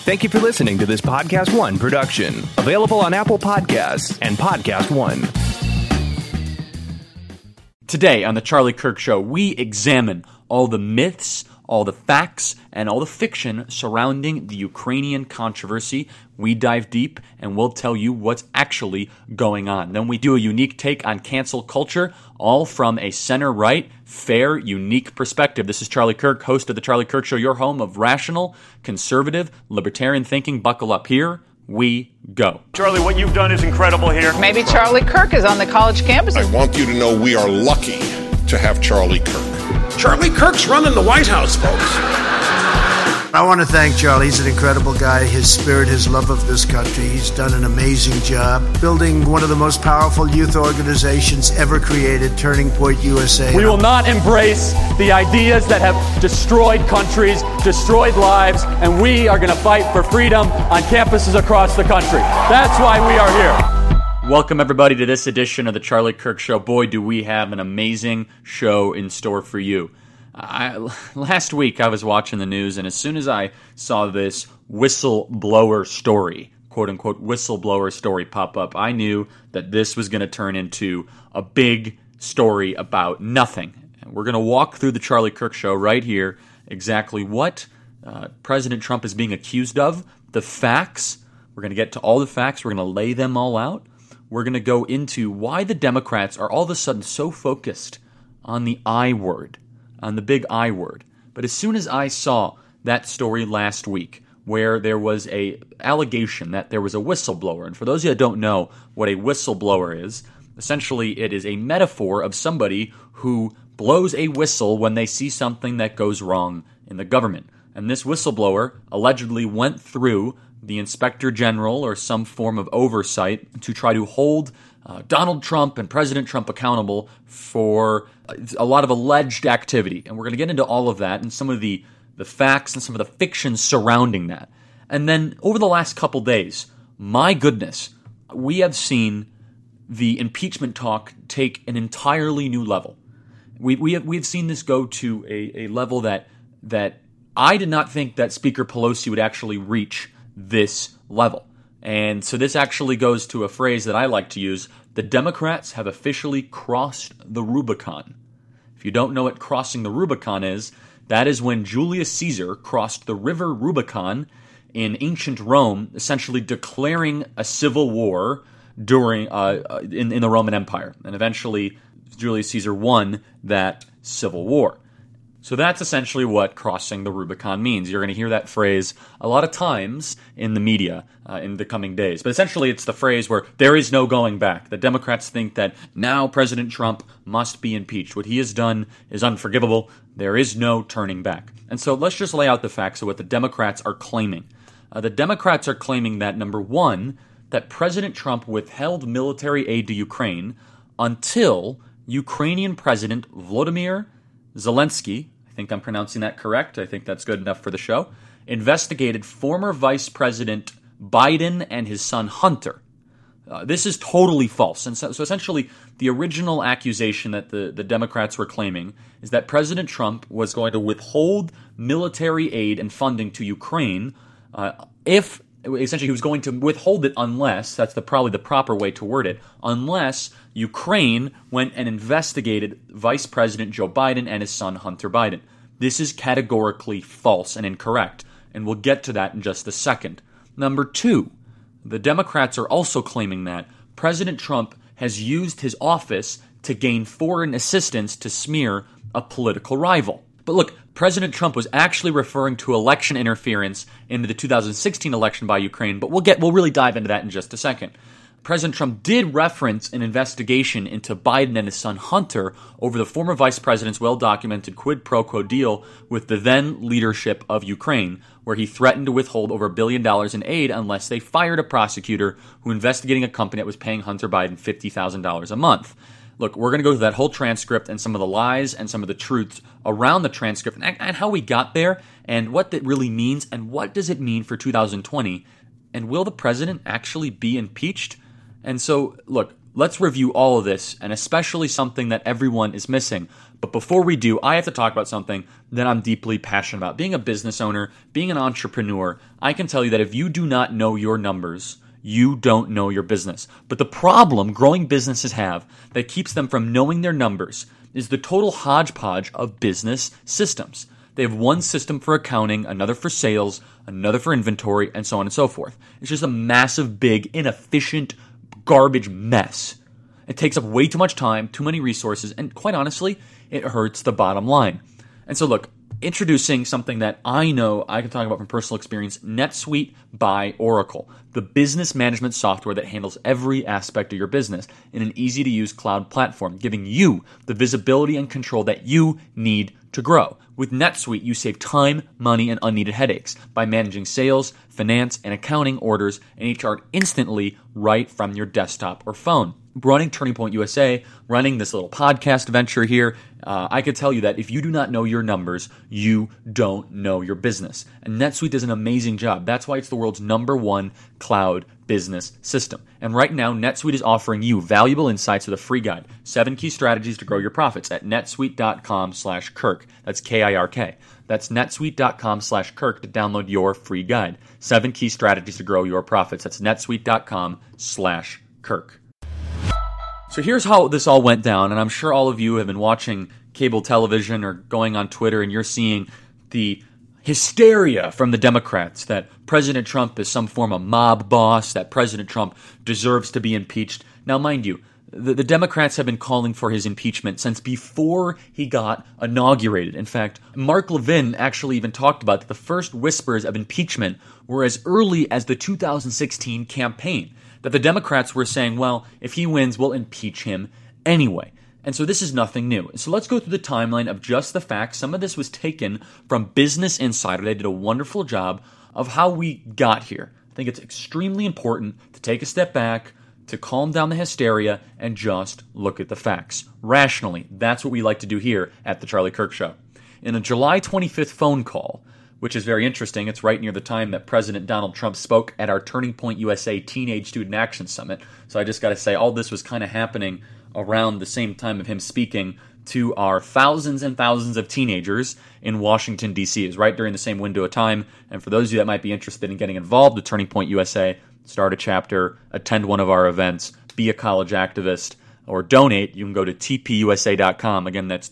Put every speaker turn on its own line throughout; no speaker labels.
Thank you for listening to this Podcast One production, available on Apple Podcasts and Podcast One.
Today on The Charlie Kirk Show, we examine all the myths, all the facts, and all the fiction surrounding the Ukrainian controversy. We dive deep, and we'll tell you what's actually going on. Then we do a unique take on cancel culture, all from a center-right, fair, unique perspective. This is Charlie Kirk, host of The Charlie Kirk Show, your home of rational, conservative, libertarian thinking. Buckle up, here we go.
Charlie, what you've done is incredible here.
Maybe Charlie Kirk is on the college campus.
I want you to know we are lucky to have Charlie Kirk.
Charlie Kirk's running the White House, folks.
I want to thank Charlie. He's an incredible guy. His spirit, his love of this country. He's done an amazing job building one of the most powerful youth organizations ever created, Turning Point USA.
We will not embrace the ideas that have destroyed countries, destroyed lives, and we are going to fight for freedom on campuses across the country. That's why we are here.
Welcome, everybody, to this edition of The Charlie Kirk Show. Boy, do we have an amazing show in store for you. Last week, I was watching the news, and as soon as I saw this whistleblower story, quote-unquote whistleblower story pop up, I knew that this was going to turn into a big story about nothing. And we're going to walk through The Charlie Kirk Show right here, exactly what President Trump is being accused of, the facts. We're going to get to all the facts. We're going to lay them all out. We're going to go into why the Democrats are all of a sudden so focused on the I word, on the big I word. But as soon as I saw that story last week, where there was a allegation that there was a whistleblower, and for those of you that don't know what a whistleblower is, essentially it is a metaphor of somebody who blows a whistle when they see something that goes wrong in the government. And this whistleblower allegedly went through the Inspector General or some form of oversight to try to hold Donald Trump and President Trump accountable for a lot of alleged activity. And we're going to get into all of that and some of the facts and some of the fiction surrounding that. And then over the last couple days, my goodness, we have seen the impeachment talk take an entirely new level. We've seen this go to a level that I did not think that Speaker Pelosi would actually reach this level. And so this actually goes to a phrase that I like to use. The Democrats have officially crossed the Rubicon. If you don't know what crossing the Rubicon is, that is when Julius Caesar crossed the river Rubicon in ancient Rome, essentially declaring a civil war during in the Roman Empire. And eventually Julius Caesar won that civil war. So that's essentially what crossing the Rubicon means. You're going to hear that phrase a lot of times in the media in the coming days. But essentially it's the phrase where there is no going back. The Democrats think that now President Trump must be impeached. What he has done is unforgivable. There is no turning back. And so let's just lay out the facts of what the Democrats are claiming. The Democrats are claiming that, number one, that President Trump withheld military aid to Ukraine until Ukrainian President Volodymyr Zelensky, I think I'm pronouncing that correct, I think that's good enough for the show, investigated former Vice President Biden and his son Hunter. This is totally false. And so essentially, the original accusation that the Democrats were claiming is that President Trump was going to withhold military aid and funding to Ukraine if essentially he was going to withhold it unless, that's probably the proper way to word it, unless Ukraine went and investigated Vice President Joe Biden and his son Hunter Biden. This is categorically false and incorrect, and we'll get to that in just a second. Number two, the Democrats are also claiming that President Trump has used his office to gain foreign assistance to smear a political rival. But look, President Trump was actually referring to election interference in the 2016 election by Ukraine, but we'll really dive into that in just a second. President Trump did reference an investigation into Biden and his son Hunter over the former vice president's well-documented quid pro quo deal with the then leadership of Ukraine, where he threatened to withhold over $1 billion in aid unless they fired a prosecutor who investigating a company that was paying Hunter Biden $50,000 a month. Look, we're going to go through that whole transcript and some of the lies and some of the truths around the transcript and how we got there and what that really means and what does it mean for 2020. And will the president actually be impeached? And so, look, let's review all of this, and especially something that everyone is missing. But before we do, I have to talk about something that I'm deeply passionate about. Being a business owner, being an entrepreneur, I can tell you that if you do not know your numbers, you don't know your business. But the problem growing businesses have that keeps them from knowing their numbers is the total hodgepodge of business systems. They have one system for accounting, another for sales, another for inventory, and so on and so forth. It's just a massive, big, inefficient, garbage mess. It takes up way too much time, too many resources, and quite honestly, it hurts the bottom line. And so look, introducing something that I know I can talk about from personal experience, NetSuite by Oracle, the business management software that handles every aspect of your business in an easy-to-use cloud platform, giving you the visibility and control that you need to grow. With NetSuite, you save time, money, and unneeded headaches by managing sales, finance, and accounting orders and HR instantly right from your desktop or phone. Running Turning Point USA, running this little podcast venture here, I could tell you that if you do not know your numbers, you don't know your business. And NetSuite does an amazing job. That's why it's the world's #1 cloud business system. And right now, NetSuite is offering you valuable insights with a free guide, 7 key strategies to grow your profits at netsuite.com/Kirk. That's KIRK. That's netsuite.com/Kirk to download your free guide. 7 key strategies to grow your profits. That's netsuite.com/Kirk. So here's how this all went down, and I'm sure all of you have been watching cable television or going on Twitter, and you're seeing the hysteria from the Democrats that President Trump is some form of mob boss, that President Trump deserves to be impeached. Now, mind you, the Democrats have been calling for his impeachment since before he got inaugurated. In fact, Mark Levin actually even talked about that the first whispers of impeachment were as early as the 2016 campaign. That the Democrats were saying, well, if he wins, we'll impeach him anyway. And so this is nothing new. So let's go through the timeline of just the facts. Some of this was taken from Business Insider. They did a wonderful job of how we got here. I think it's extremely important to take a step back, to calm down the hysteria, and just look at the facts. Rationally, that's what we like to do here at The Charlie Kirk Show. In a July 25th phone call, which is very interesting. It's right near the time that President Donald Trump spoke at our Turning Point USA Teenage Student Action Summit. So I just got to say, all this was kind of happening around the same time of him speaking to our thousands and thousands of teenagers in Washington, D.C. It's right during the same window of time. And for those of you that might be interested in getting involved with Turning Point USA, start a chapter, attend one of our events, be a college activist, or donate, you can go to tpusa.com. Again, that's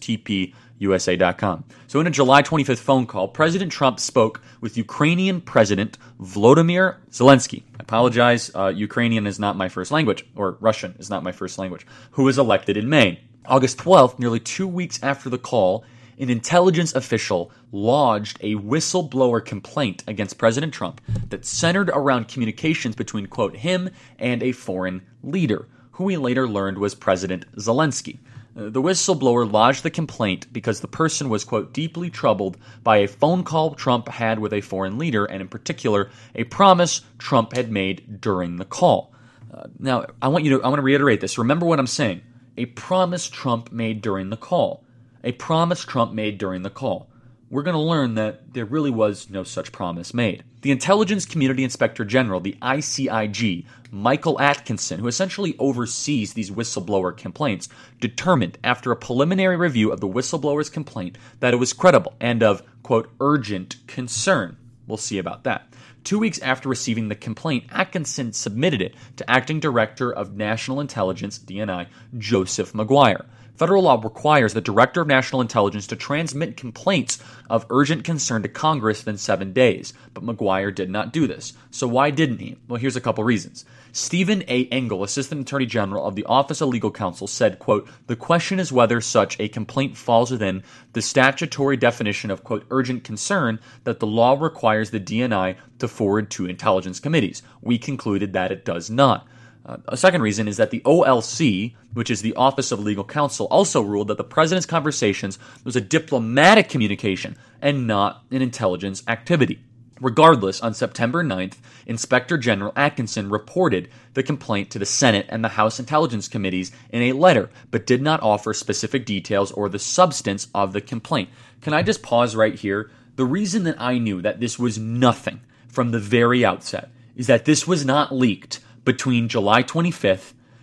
tpusa.com. So in a July 25th phone call, President Trump spoke with Ukrainian President Volodymyr Zelensky. I apologize, Ukrainian is not my first language, or Russian is not my first language, who was elected in May. August 12th, nearly 2 weeks after the call, an intelligence official lodged a whistleblower complaint against President Trump that centered around communications between, quote, him and a foreign leader, who we later learned was President Zelensky. The whistleblower lodged the complaint because the person was, quote, deeply troubled by a phone call Trump had with a foreign leader, and in particular, a promise Trump had made during the call. Now, I want to reiterate this. Remember what I'm saying. A promise Trump made during the call. A promise Trump made during the call. We're going to learn that there really was no such promise made. The Intelligence Community Inspector General, the ICIG, Michael Atkinson, who essentially oversees these whistleblower complaints, determined after a preliminary review of the whistleblower's complaint that it was credible and of, quote, urgent concern. We'll see about that. 2 weeks after receiving the complaint, Atkinson submitted it to Acting Director of National Intelligence, DNI, Joseph Maguire. Federal law requires the Director of National Intelligence to transmit complaints of urgent concern to Congress within 7 days, but Maguire did not do this. So why didn't he? Well, here's a couple reasons. Stephen A. Engel, Assistant Attorney General of the Office of Legal Counsel, said, quote, the question is whether such a complaint falls within the statutory definition of, quote, urgent concern that the law requires the DNI to forward to intelligence committees. We concluded that it does not. A second reason is that the OLC, which is the Office of Legal Counsel, also ruled that the president's conversations was a diplomatic communication and not an intelligence activity. Regardless, on September 9th, Inspector General Atkinson reported the complaint to the Senate and the House Intelligence Committees in a letter, but did not offer specific details or the substance of the complaint. Can I just pause right here? The reason that I knew that this was nothing from the very outset is that this was not leaked between July 25th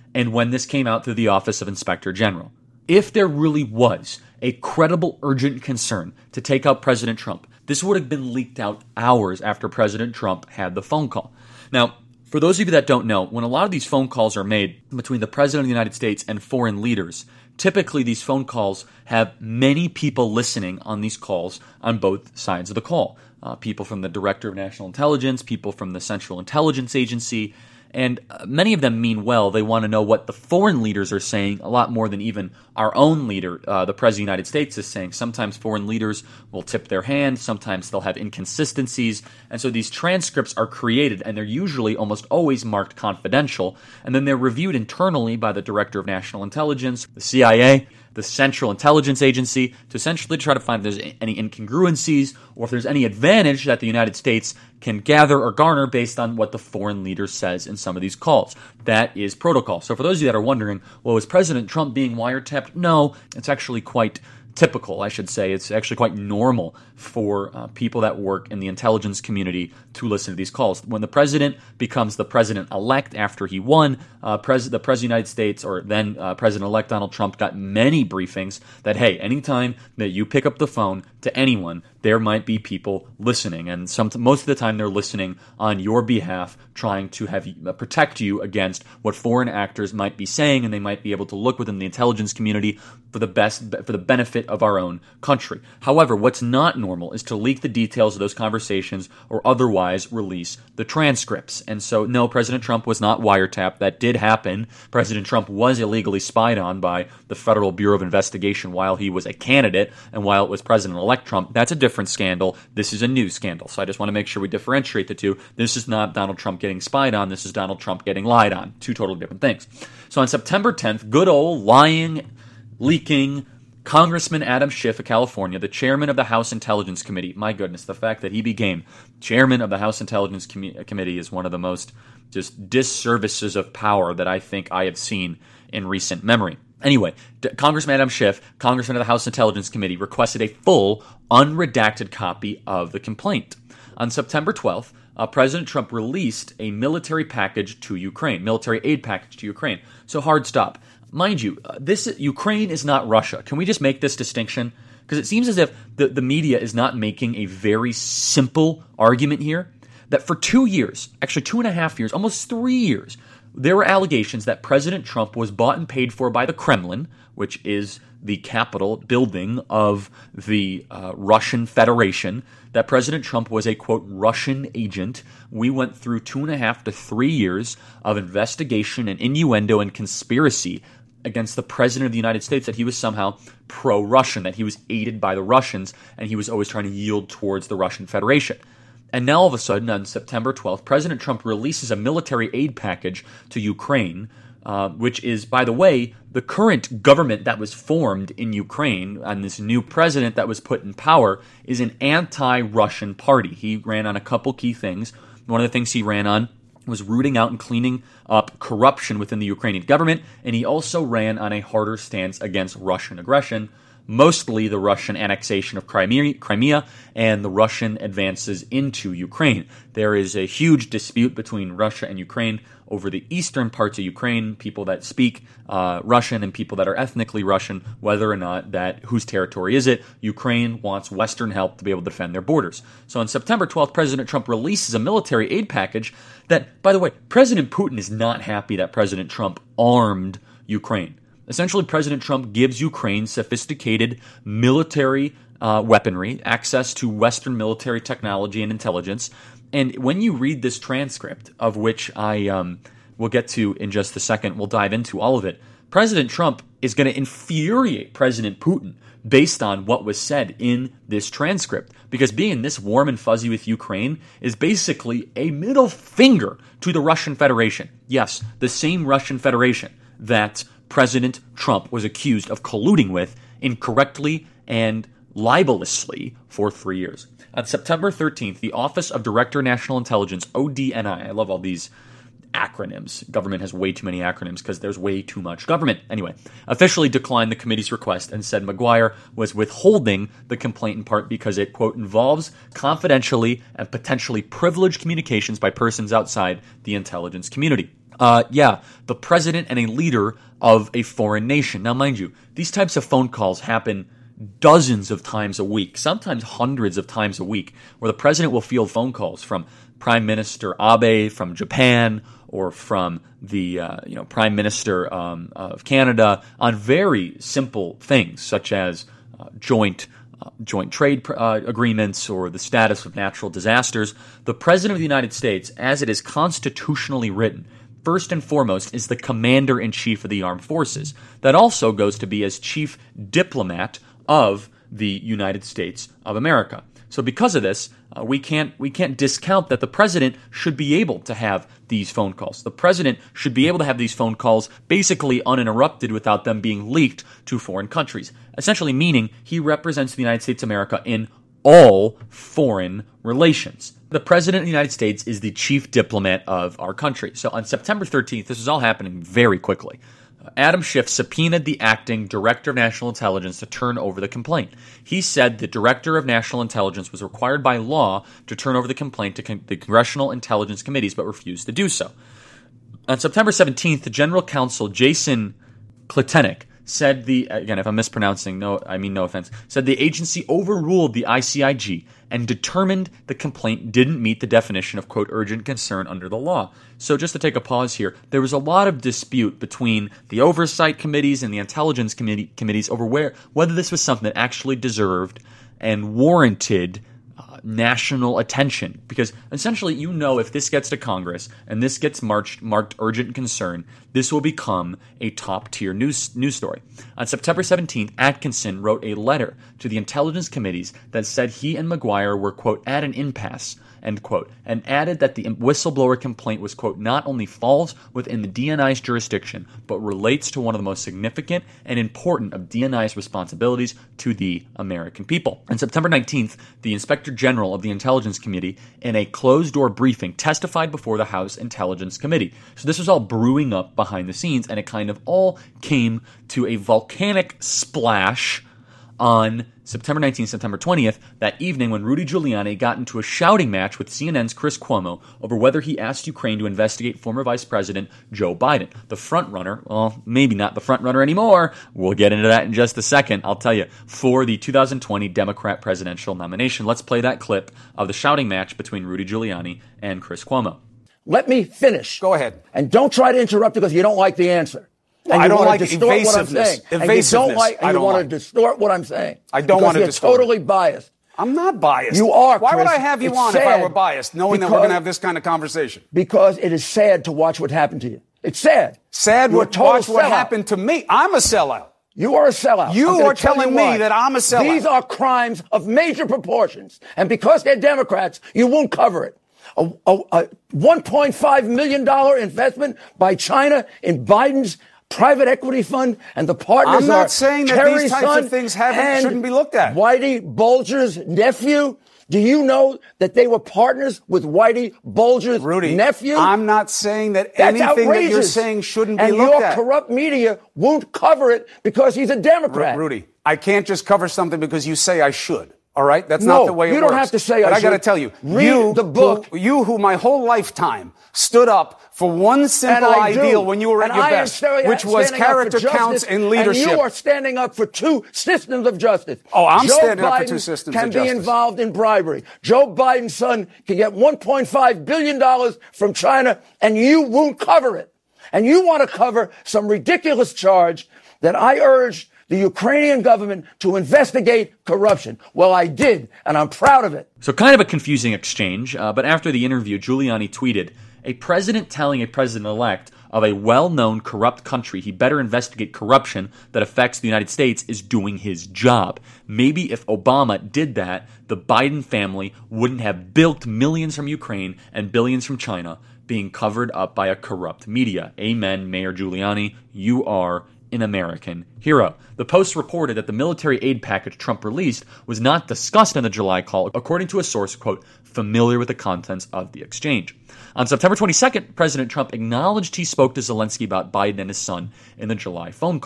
and when this came out through the Office of Inspector General. If there really was a credible, urgent concern to take out President Trump, this would have been leaked out hours after President Trump had the phone call. Now, for those of you that don't know, when a lot of these phone calls are made between the President of the United States and foreign leaders, typically these phone calls have many people listening on these calls on both sides of the call. People from the Director of National Intelligence, people from the Central Intelligence Agency, and many of them mean well. They want to know what the foreign leaders are saying a lot more than even our own leader, the President of the United States, is saying. Sometimes foreign leaders will tip their hand. Sometimes they'll have inconsistencies. And so these transcripts are created, and they're usually almost always marked confidential. And then they're reviewed internally by the Director of National Intelligence, the CIA, the Central Intelligence Agency, to essentially try to find if there's any incongruencies or if there's any advantage that the United States can gather or garner based on what the foreign leader says in some of these calls. That is protocol. So for those of you that are wondering, well, is President Trump being wiretapped? No, it's actually quite typical, I should say. It's actually quite normal for people that work in the intelligence community to listen to these calls. When the president becomes the president-elect after he won, the President of the United States, or then President-elect Donald Trump, got many briefings that, hey, anytime that you pick up the phone to anyone, there might be people listening. And most of the time they're listening on your behalf, trying to have protect you against what foreign actors might be saying, and they might be able to look within the intelligence community for the benefit of our own country. However, what's not normal is to leak the details of those conversations or otherwise release the transcripts. And so, no, President Trump was not wiretapped. That did happen. President Trump was illegally spied on by the Federal Bureau of Investigation while he was a candidate and while it was President-elect Trump. That's a different scandal. This is a new scandal. So I just want to make sure we differentiate the two. This is not Donald Trump getting spied on. This is Donald Trump getting lied on. Two totally different things. So on September 10th, good old lying, leaking Congressman Adam Schiff of California, the chairman of the House Intelligence Committee. My goodness, the fact that he became chairman of the House Intelligence Committee is one of the most just disservices of power that I think I have seen in recent memory. Anyway, Congressman Adam Schiff, Congressman of the House Intelligence Committee, requested a full, unredacted copy of the complaint. On September 12th, President Trump released a military package to Ukraine, military aid package to Ukraine. So hard stop. Mind you, Ukraine is not Russia. Can we just make this distinction? Because it seems as if the media is not making a very simple argument here. That for 2 years, actually 2.5 years, almost 3 years, there were allegations that President Trump was bought and paid for by the Kremlin, which is the Capitol building of the Russian Federation, that President Trump was a, quote, Russian agent. We went through 2.5 to 3 years of investigation and innuendo and conspiracy against the President of the United States that he was somehow pro-Russian, that he was aided by the Russians, and he was always trying to yield towards the Russian Federation. And now all of a sudden, on September 12th, President Trump releases a military aid package to Ukraine, which is, by the way, the current government that was formed in Ukraine, and this new president that was put in power, is an anti-Russian party. He ran on a couple key things. One of the things he ran on was rooting out and cleaning up corruption within the Ukrainian government, and he also ran on a harder stance against Russian aggression, mostly the Russian annexation of Crimea and the Russian advances into Ukraine. There is a huge dispute between Russia and Ukraine over the eastern parts of Ukraine, people that speak Russian and people that are ethnically Russian, whether or not that, whose territory is it. Ukraine wants Western help to be able to defend their borders. So on September 12th, President Trump releases a military aid package that, by the way, President Putin is not happy that President Trump armed Ukraine. Essentially, President Trump gives Ukraine sophisticated military weaponry, access to Western military technology and intelligence. And when you read this transcript, of which I will get to in just a second, we'll dive into all of it, President Trump is going to infuriate President Putin based on what was said in this transcript. Because being this warm and fuzzy with Ukraine is basically a middle finger to the Russian Federation. Yes, the same Russian Federation that President Trump was accused of colluding with incorrectly and libelously for 3 years. On September 13th, the Office of Director of National Intelligence, ODNI, I love all these acronyms. Government has way too many acronyms because there's way too much government. Anyway, officially declined the committee's request and said Maguire was withholding the complaint in part because it, quote, involves confidentially and potentially privileged communications by persons outside the intelligence community. The president and a leader of a foreign nation. Now, mind you, these types of phone calls happen dozens of times a week, sometimes hundreds of times a week, where the president will field phone calls from Prime Minister Abe from Japan or from the Prime Minister of Canada on very simple things such as joint trade agreements or the status of natural disasters. The President of the United States, as it is constitutionally written, first and foremost is the Commander-in-Chief of the Armed Forces. That also goes to be as Chief Diplomat of the United States of America. So because of this, we can't discount that the president should be able to have these phone calls. The president should be able to have these phone calls basically uninterrupted without them being leaked to foreign countries. Essentially meaning he represents the United States of America in all foreign relations. The President of the United States is the chief diplomat of our country. So on September 13th, this is all happening very quickly. Adam Schiff subpoenaed the acting Director of National Intelligence to turn over the complaint. He said the Director of National Intelligence was required by law to turn over the complaint to the Congressional Intelligence Committees, but refused to do so. On September 17th, the General Counsel Jason Klitenik said again, if I'm mispronouncing, no offense, said the agency overruled the ICIG and determined the complaint didn't meet the definition of, quote, urgent concern under the law. So just to take a pause here, there was a lot of dispute between the oversight committees and the intelligence committees over whether this was something that actually deserved and warranted national attention. Because essentially, if this gets to Congress and this gets marked urgent concern, this will become a top-tier news story. On September 17th, Atkinson wrote a letter to the intelligence committees that said he and McGuire were, quote, at an impasse, end quote, and added that the whistleblower complaint was, quote, not only falls within the DNI's jurisdiction, but relates to one of the most significant and important of DNI's responsibilities to the American people. On September 19th, the Inspector General of the Intelligence Committee, in a closed-door briefing, testified before the House Intelligence Committee. So this was all brewing up behind the scenes, and it kind of all came to a volcanic splash on September 19th, September 20th, that evening when Rudy Giuliani got into a shouting match with CNN's Chris Cuomo over whether he asked Ukraine to investigate former Vice President Joe Biden. The frontrunner, well, maybe not the frontrunner anymore, we'll get into that in just a second, I'll tell you, for the 2020 Democrat presidential nomination. Let's play that clip of the shouting match between Rudy Giuliani and Chris Cuomo.
Let me finish.
Go ahead.
And don't try to interrupt because you don't like the answer.
Well, I don't like evasiveness.
And you don't want to distort what I'm saying.
I don't want to distort.
You're totally biased.
I'm not biased.
You are,
Why
Chris.
would I have you on if I were biased, knowing that we're going to have this kind of conversation?
Because it is sad to watch what happened to you. It's sad.
Sad to watch what happened to me. I'm a sellout.
You are a sellout.
You are telling me that I'm a sellout.
These are crimes of major proportions. And because they're Democrats, you won't cover it. A $1.5 million investment by China in Biden's private equity fund, and the partners
I'm not saying that
Kerry
these types of things shouldn't be looked at.
Whitey Bulger's nephew. Do you know that they were partners with Whitey Bulger's nephew?
I'm not saying that
That's
anything
outrageous.
that you're saying shouldn't be
looked
looked
at. And your corrupt media won't cover it because he's a Democrat.
Rudy, I can't just cover something because you say I should. All right? That's not the way it works.
You don't have to say
but I
got
to tell you.
Read the book.
You who my whole lifetime stood up for one simple ideal when you were at your best, which was character counts in leadership.
And you are standing up for two systems of justice.
Oh, I'm standing up for two systems of justice.
Joe Biden can be involved in bribery. Joe Biden's son can get $1.5 billion from China, and you won't cover it. And you want to cover some ridiculous charge that I urged the Ukrainian government to investigate corruption. Well, I did, and I'm proud of it.
So kind of a confusing exchange, but after the interview, Giuliani tweeted, a president telling a president-elect of a well-known corrupt country he better investigate corruption that affects the United States is doing his job. Maybe if Obama did that, the Biden family wouldn't have bilked millions from Ukraine and billions from China being covered up by a corrupt media. Amen, Mayor Giuliani. You are an American hero. The Post reported that the military aid package Trump released was not discussed in the July call, according to a source, quote, familiar with the contents of the exchange. On September 22nd, President Trump acknowledged he spoke to Zelensky about Biden and his son in the July phone call.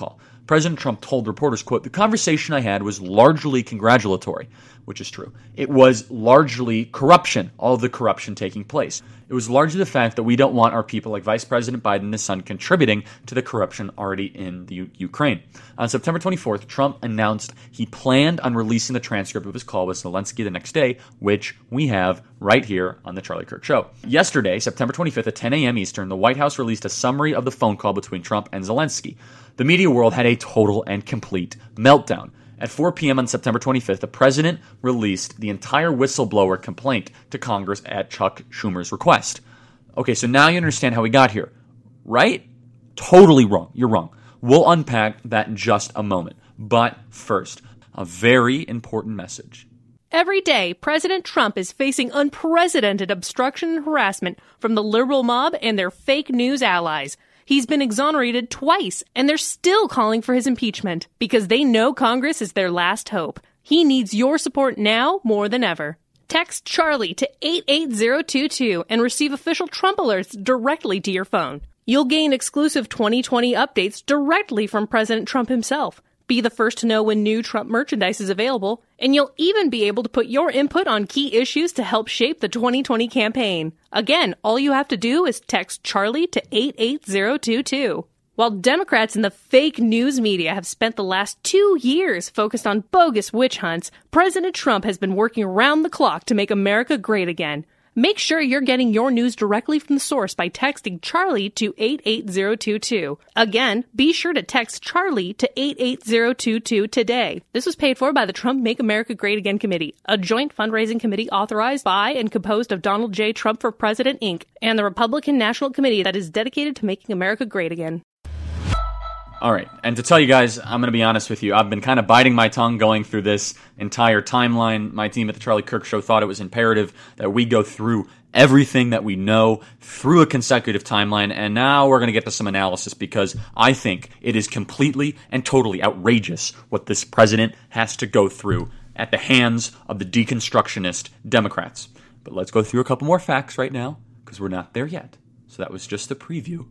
President Trump told reporters, quote, "The conversation I had was largely congratulatory," which is true. It was largely corruption, all of the corruption taking place. It was largely the fact that we don't want our people like Vice President Biden and his son contributing to the corruption already in the Ukraine. On September 24th, Trump announced he planned on releasing the transcript of his call with Zelensky the next day, which we have right here on the Charlie Kirk Show. Yesterday, September 25th at 10 a.m. Eastern, the White House released a summary of the phone call between Trump and Zelensky. The media world had a total and complete meltdown. At 4 p.m. on September 25th, the president released the entire whistleblower complaint to Congress at Chuck Schumer's request. Okay, so now you understand how we got here, right? Totally wrong. You're wrong. We'll unpack that in just a moment. But first, a very important message.
Every day, President Trump is facing unprecedented obstruction and harassment from the liberal mob and their fake news allies. He's been exonerated twice, and they're still calling for his impeachment because they know Congress is their last hope. He needs your support now more than ever. Text Charlie to 88022 and receive official Trump alerts directly to your phone. You'll gain exclusive 2020 updates directly from President Trump himself. Be the first to know when new Trump merchandise is available, and you'll even be able to put your input on key issues to help shape the 2020 campaign. Again, all you have to do is text Charlie to 88022. While Democrats and the fake news media have spent the last 2 years focused on bogus witch hunts, President Trump has been working around the clock to make America great again. Make sure you're getting your news directly from the source by texting Charlie to 88022. Again, be sure to text Charlie to 88022 today. This was paid for by the Trump Make America Great Again Committee, a joint fundraising committee authorized by and composed of Donald J. Trump for President, Inc., and the Republican National Committee that is dedicated to making America great again.
All right, and to tell you guys, I'm going to be honest with you. I've been kind of biting my tongue going through this entire timeline. My team at the Charlie Kirk Show thought it was imperative that we go through everything that we know through a consecutive timeline, and now we're going to get to some analysis because I think it is completely and totally outrageous what this president has to go through at the hands of the deconstructionist Democrats. But let's go through a couple more facts right now because we're not there yet. So that was just a preview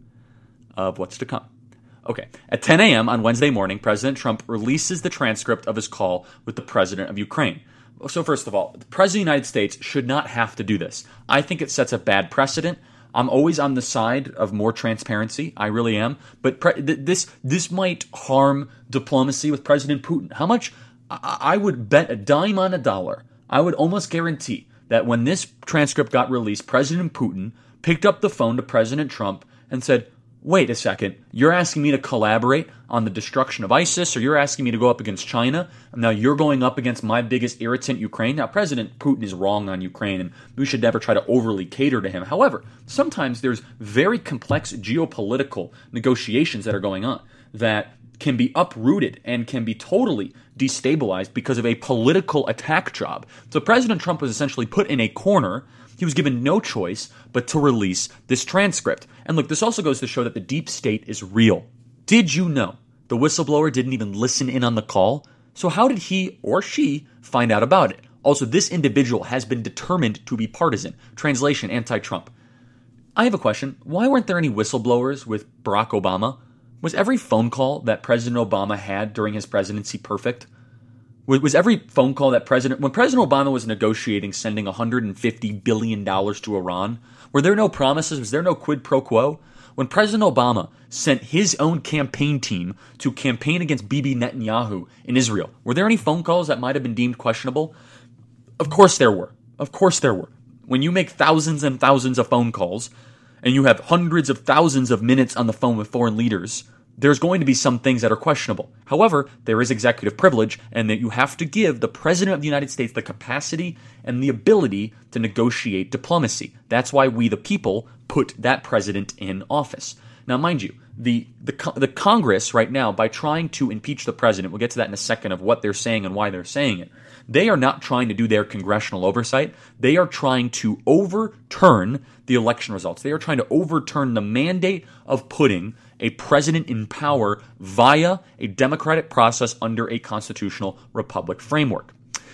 of what's to come. Okay, at 10 a.m. on Wednesday morning, President Trump releases the transcript of his call with the president of Ukraine. So first of all, the president of the United States should not have to do this. I think it sets a bad precedent. I'm always on the side of more transparency. I really am. But this might harm diplomacy with President Putin. How much? I would bet a dime on a dollar. I would almost guarantee that when this transcript got released, President Putin picked up the phone to President Trump and said, "Wait a second, you're asking me to collaborate on the destruction of ISIS, or you're asking me to go up against China, and now you're going up against my biggest irritant, Ukraine?" Now, President Putin is wrong on Ukraine, and we should never try to overly cater to him. However, sometimes there's very complex geopolitical negotiations that are going on that can be uprooted and can be totally destabilized because of a political attack job. So President Trump was essentially put in a corner. He was given no choice but to release this transcript. And look, this also goes to show that the deep state is real. Did you know the whistleblower didn't even listen in on the call? So how did he or she find out about it? Also, this individual has been determined to be partisan. Translation, anti-Trump. I have a question. Why weren't there any whistleblowers with Barack Obama? Was every phone call that President Obama had during his presidency perfect? Was every phone call that when President Obama was negotiating sending $150 billion to Iran, were there no promises? Was there no quid pro quo? When President Obama sent his own campaign team to campaign against Bibi Netanyahu in Israel, were there any phone calls that might have been deemed questionable? Of course there were. Of course there were. When you make thousands and thousands of phone calls, and you have hundreds of thousands of minutes on the phone with foreign leaders, there's going to be some things that are questionable. However, there is executive privilege, and that you have to give the President of the United States the capacity and the ability to negotiate diplomacy. That's why we, the people, put that president in office. Now, mind you, the Congress right now, by trying to impeach the president, we'll get to that in a second of what they're saying and why they're saying it, they are not trying to do their congressional oversight. They are trying to overturn the election results. They are trying to overturn the mandate of putting a president in power via a democratic process under a constitutional republic framework.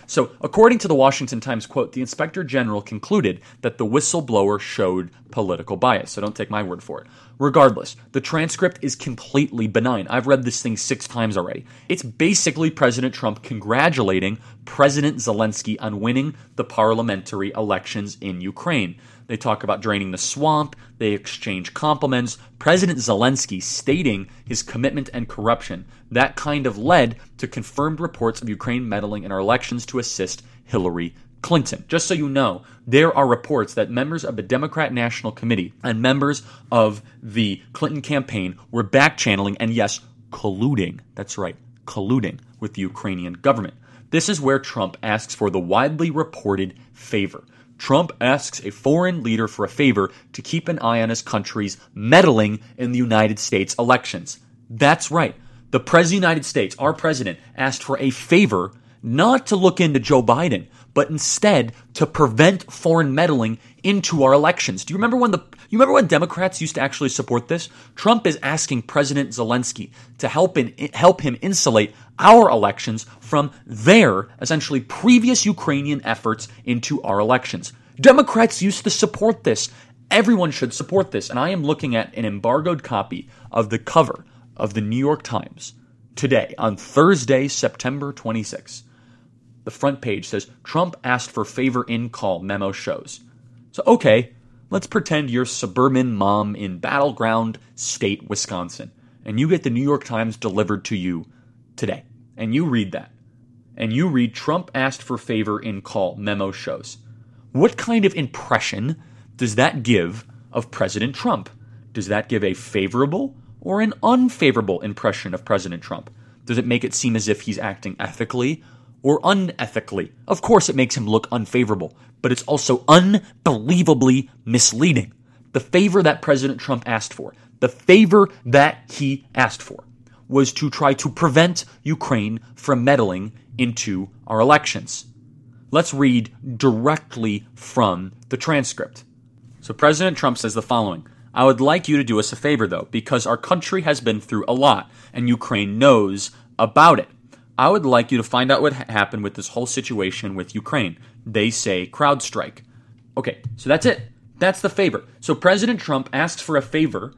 So, according to the Washington Times quote, the Inspector General concluded that the whistleblower showed political bias. So don't take my word for it. Regardless, the transcript is completely benign. I've read this thing 6 times already. It's basically President Trump congratulating President Zelensky on winning the parliamentary elections in Ukraine. They talk about draining the swamp. They exchange compliments. President Zelensky stating his commitment and corruption. That kind of led to confirmed reports of Ukraine meddling in our elections to assist Hillary Clinton. Just so you know, there are reports that members of the Democrat National Committee and members of the Clinton campaign were back-channeling and, yes, colluding. That's right, colluding with the Ukrainian government. This is where Trump asks for the widely reported favor. Trump asks a foreign leader for a favor to keep an eye on his country's meddling in the United States elections. That's right. The President of the United States, our president, asked for a favor not to look into Joe Biden, but instead to prevent foreign meddling into our elections. Do you remember when Democrats used to actually support this? Trump is asking President Zelensky to help him insulate our elections from their, essentially, previous Ukrainian efforts into our elections. Democrats used to support this. Everyone should support this. And I am looking at an embargoed copy of the cover of the New York Times today on Thursday, September 26. The front page says, Trump asked for favor in call, memo shows. So, okay, let's pretend you're suburban mom in battleground state, Wisconsin, and you get the New York Times delivered to you today. And you read that. And you read, Trump asked for favor in call, memo shows. What kind of impression does that give of President Trump? Does that give a favorable or an unfavorable impression of President Trump? Does it make it seem as if he's acting ethically or unethically? Of course, it makes him look unfavorable, but it's also unbelievably misleading. The favor that President Trump asked for, the favor that he asked for, was to try to prevent Ukraine from meddling into our elections. Let's read directly from the transcript. So President Trump says the following: I would like you to do us a favor, though, because our country has been through a lot, and Ukraine knows about it. I would like you to find out what happened with this whole situation with Ukraine. They say CrowdStrike. Okay, so that's it. That's the favor. So President Trump asks for a favor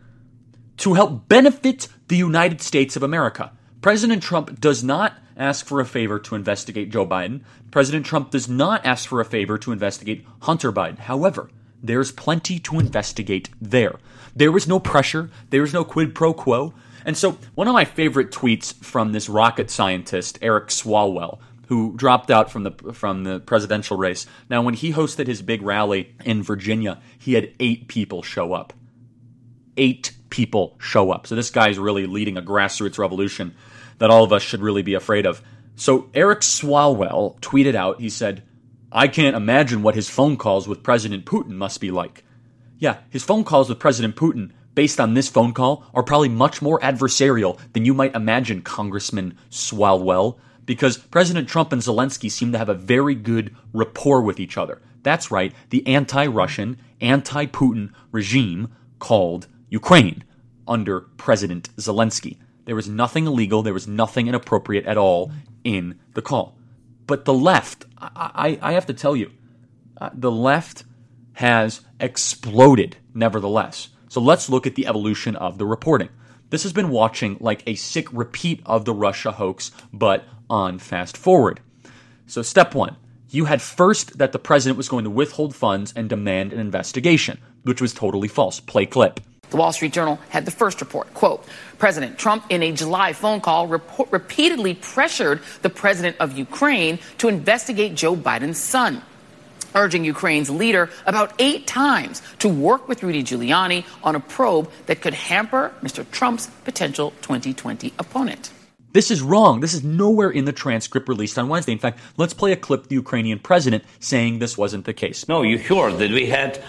to help benefit the United States of America. President Trump does not ask for a favor to investigate Joe Biden. President Trump does not ask for a favor to investigate Hunter Biden. However, there's plenty to investigate there. There was no pressure. There was no quid pro quo. And so one of my favorite tweets from this rocket scientist, Eric Swalwell, who dropped out from the presidential race. Now, when he hosted his big rally in Virginia, he had 8 people show up. 8 people show up. So this guy's really leading a grassroots revolution that all of us should really be afraid of. So Eric Swalwell tweeted out, he said, I can't imagine what his phone calls with President Putin must be like. Yeah, his phone calls with President Putin, based on this phone call, are probably much more adversarial than you might imagine, Congressman Swalwell, because President Trump and Zelensky seem to have a very good rapport with each other. That's right, the anti-Russian, anti-Putin regime called Ukraine under President Zelensky. There was nothing illegal, there was nothing inappropriate at all in the call. But the left, I have to tell you, the left has exploded nevertheless. So let's look at the evolution of the reporting. This has been watching like a sick repeat of the Russia hoax, but on fast forward. So step 1, you had first that the president was going to withhold funds and demand an investigation, which was totally false. Play clip.
The Wall Street Journal had the first report. Quote, President Trump in a July phone call repeatedly pressured the president of Ukraine to investigate Joe Biden's son, urging Ukraine's leader about 8 times to work with Rudy Giuliani on a probe that could hamper Mr. Trump's potential 2020 opponent.
This is wrong. This is nowhere in the transcript released on Wednesday. In fact, let's play a clip of the Ukrainian president saying this wasn't the case.
No, you heard that we had,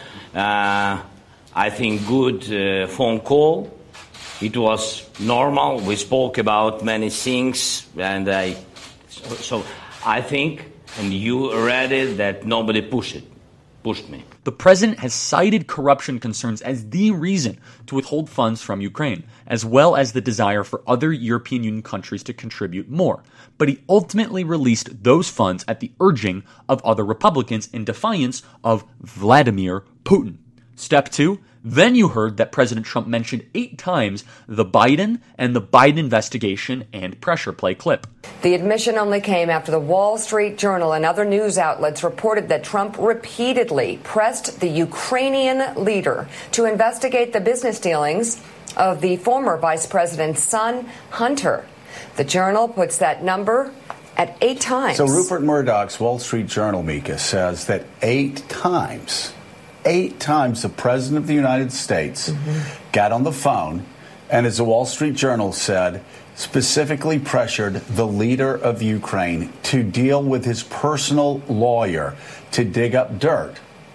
I think, good phone call. It was normal. We spoke about many things, and so I think, and you read it, that nobody pushed it. pushed me.
The president has cited corruption concerns as the reason to withhold funds from Ukraine, as well as the desire for other European Union countries to contribute more. But he ultimately released those funds at the urging of other Republicans in defiance of Vladimir Putin. Step 2, then you heard that President Trump mentioned 8 times the Biden and the Biden investigation and pressure. Play clip.
The admission only came after the Wall Street Journal and other news outlets reported that Trump repeatedly pressed the Ukrainian leader to investigate the business dealings of the former vice president's son, Hunter. The Journal puts that number at 8 times.
So Rupert Murdoch's Wall Street Journal, Mika, says that 8 times the president of the United States got on the phone and, as the Wall Street Journal said, specifically pressured the leader of Ukraine to deal with his personal lawyer to dig up dirt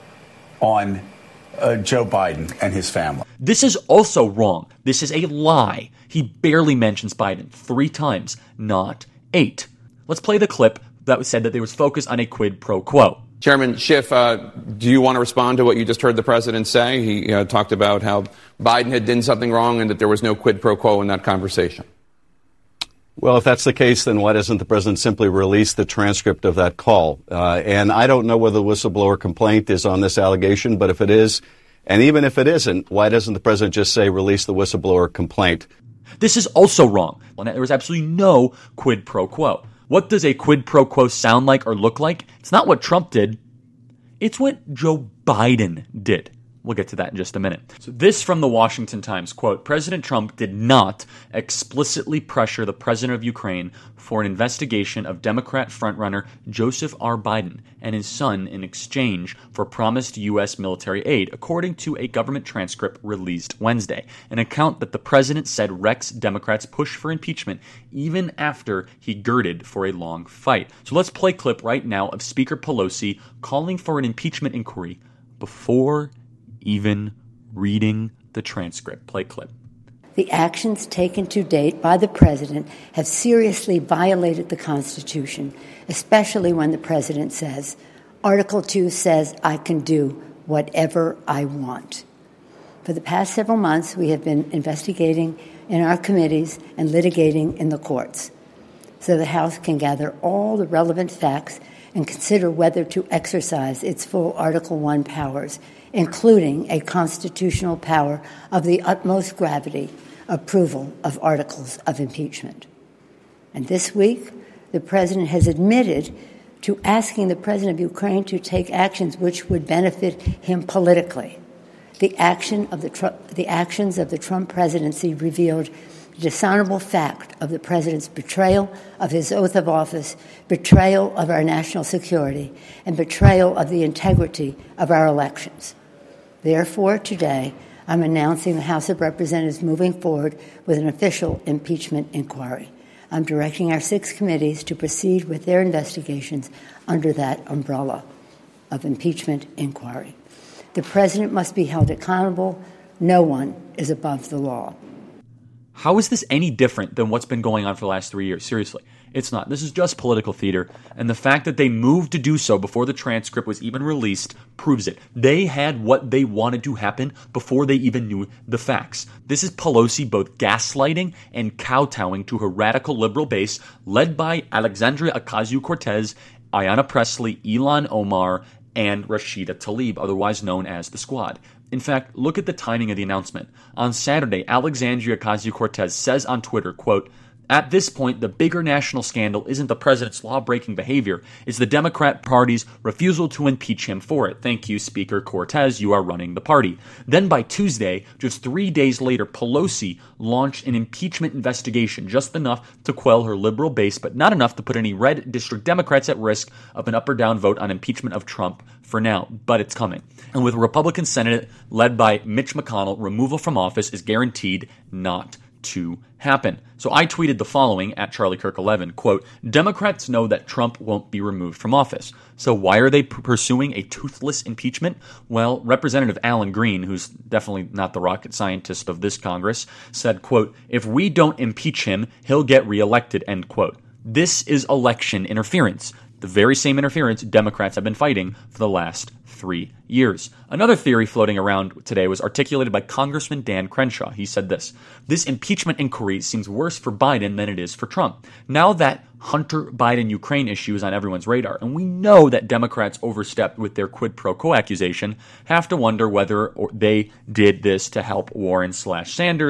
on Joe Biden and his family.
This is also wrong. This is a lie. He barely mentions Biden 3 times, not 8. Let's play the clip that said that there was focus on a quid pro quo.
Chairman Schiff, do you want to respond to what you just heard the president say? He talked about how Biden had done something wrong and that there was no quid pro quo in that conversation.
Well, if that's the case, then why doesn't the president simply release the transcript of that call? And I don't know whether the whistleblower complaint is on this allegation, but if it is, and even if it isn't, why doesn't the president just say release the whistleblower complaint?
This is also wrong. There was absolutely no quid pro quo. What does a quid pro quo sound like or look like? It's not what Trump did. It's what Joe Biden did. We'll get to that in just a minute. So this from the Washington Times, quote, President Trump did not explicitly pressure the president of Ukraine for an investigation of Democrat frontrunner Joseph R. Biden and his son in exchange for promised U.S. military aid, according to a government transcript released Wednesday, an account that the president said wrecks Democrats' push for impeachment even after he girded for a long fight. So let's play a clip right now of Speaker Pelosi calling for an impeachment inquiry before even reading the transcript. Play clip.
The actions taken to date by the president have seriously violated the Constitution, especially when the president says, Article 2 says I can do whatever I want. For the past several months, we have been investigating in our committees and litigating in the courts, so the House can gather all the relevant facts and consider whether to exercise its full Article 1 powers, including a constitutional power of the utmost gravity, approval of articles of impeachment. And this week, the president has admitted to asking the president of Ukraine to take actions which would benefit him politically. The actions of the Trump presidency revealed the dishonorable fact of the president's betrayal of his oath of office, betrayal of our national security, and betrayal of the integrity of our elections. Therefore, today, I'm announcing the House of Representatives moving forward with an official impeachment inquiry. I'm directing our 6 committees to proceed with their investigations under that umbrella of impeachment inquiry. The president must be held accountable. No one is above the law.
How is this any different than what's been going on for the last 3 years? Seriously, it's not. This is just political theater, and the fact that they moved to do so before the transcript was even released proves it. They had what they wanted to happen before they even knew the facts. This is Pelosi both gaslighting and kowtowing to her radical liberal base, led by Alexandria Ocasio-Cortez, Ayanna Pressley, Ilhan Omar, and Rashida Tlaib, otherwise known as the Squad. In fact, look at the timing of the announcement. On Saturday, Alexandria Ocasio-Cortez says on Twitter, quote, at this point, the bigger national scandal isn't the president's law-breaking behavior, it's the Democrat Party's refusal to impeach him for it. Thank you, Speaker Cortez, you are running the party. Then by Tuesday, just 3 days later, Pelosi launched an impeachment investigation, just enough to quell her liberal base, but not enough to put any red district Democrats at risk of an up or down vote on impeachment of Trump for now. But it's coming. And with a Republican Senate led by Mitch McConnell, removal from office is guaranteed not to happen. So I tweeted the following at CharlieKirk11, quote, Democrats know that Trump won't be removed from office. So why are they pursuing a toothless impeachment? Well, Representative Alan Green, who's definitely not the rocket scientist of this Congress, said, quote, if we don't impeach him, he'll get reelected, end quote. This is election interference, the very same interference Democrats have been fighting for the last 3 years. Another theory floating around today was articulated by Congressman Dan Crenshaw. He said this impeachment inquiry seems worse for Biden than it is for Trump. Now that Hunter Biden Ukraine issue is on everyone's radar, and we know that Democrats overstepped with their quid pro quo accusation, have to wonder whether they did this to help Warren/Sanders, ?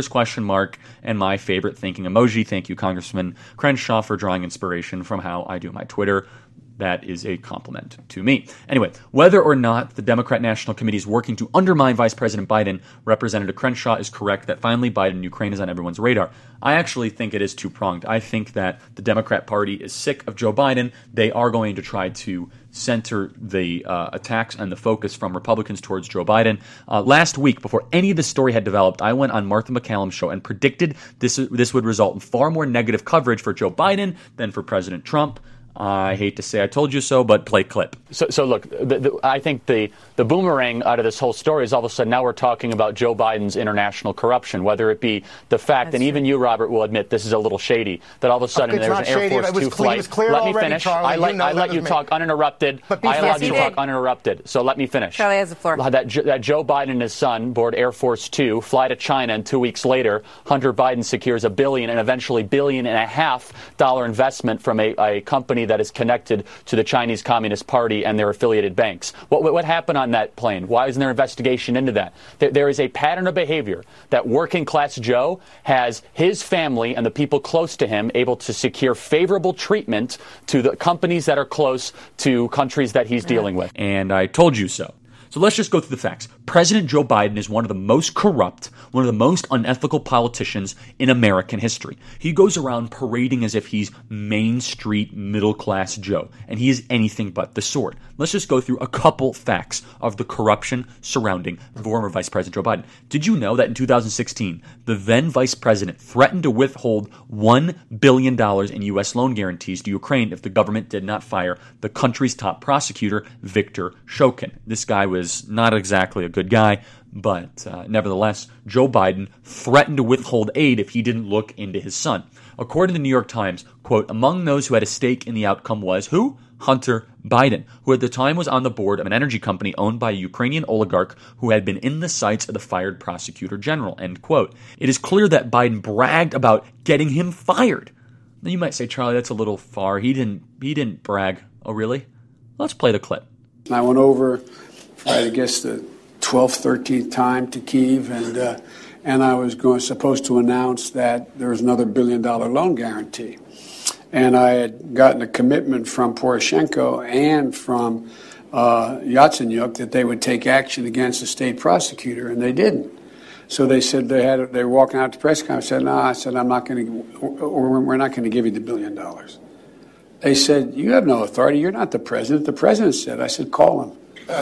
And my favorite thinking emoji. Thank you, Congressman Crenshaw, for drawing inspiration from how I do my Twitter. That is a compliment to me. Anyway, whether or not the Democrat National Committee is working to undermine Vice President Biden, Representative Crenshaw is correct that finally Biden and Ukraine is on everyone's radar. I actually think it is two-pronged. I think that the Democrat Party is sick of Joe Biden. They are going to try to center the attacks and the focus from Republicans towards Joe Biden. Last week, before any of this story had developed, I went on Martha McCallum's show and predicted this would result in far more negative coverage for Joe Biden than for President Trump. I hate to say I told you so, but play clip.
So look, I think the boomerang out of this whole story is all of a sudden now we're talking about Joe Biden's international corruption, whether it be the fact, and even you, Robert, will admit this is a little shady, that all of a sudden there's an Air Force 2 flight. Let me finish.
Charlie,
I let you talk uninterrupted. I allowed you to talk uninterrupted. So let me finish.
Charlie has the floor.
That Joe Biden and his son board Air Force 2, fly to China, and 2 weeks later, Hunter Biden secures $1 billion and eventually $1.5 billion investment from a company that is connected to the Chinese Communist Party and their affiliated banks. What happened on that plane? Why isn't there investigation into that? There is a pattern of behavior that working class Joe has his family and the people close to him able to secure favorable treatment to the companies that are close to countries that he's dealing with.
And I told you so. So let's just go through the facts. President Joe Biden is one of the most corrupt, one of the most unethical politicians in American history. He goes around parading as if he's Main Street middle-class Joe, and he is anything but the sort. Let's just go through a couple facts of the corruption surrounding former Vice President Joe Biden. Did you know that in 2016, the then Vice President threatened to withhold $1 billion in U.S. loan guarantees to Ukraine if the government did not fire the country's top prosecutor, Viktor Shokin? This guy was not exactly a good guy, but nevertheless, Joe Biden threatened to withhold aid if he didn't look into his son. According to the New York Times, quote, among those who had a stake in the outcome was who? Hunter Biden, who at the time was on the board of an energy company owned by a Ukrainian oligarch who had been in the sights of the fired prosecutor general, end quote. It is clear that Biden bragged about getting him fired. Now you might say, Charlie, that's a little far. He didn't brag. Oh, really? Let's play the clip.
I went over, I guess, the 12th, 13th time to Kyiv, and I was supposed to announce that there was another $1 billion loan guarantee. And I had gotten a commitment from Poroshenko and from Yatsenyuk that they would take action against the state prosecutor, and they didn't. So they said they were walking out to press conference. I said, no, I said, we're not going to give you the $1 billion. They said, you have no authority. You're not the president. The president said. I said, call him.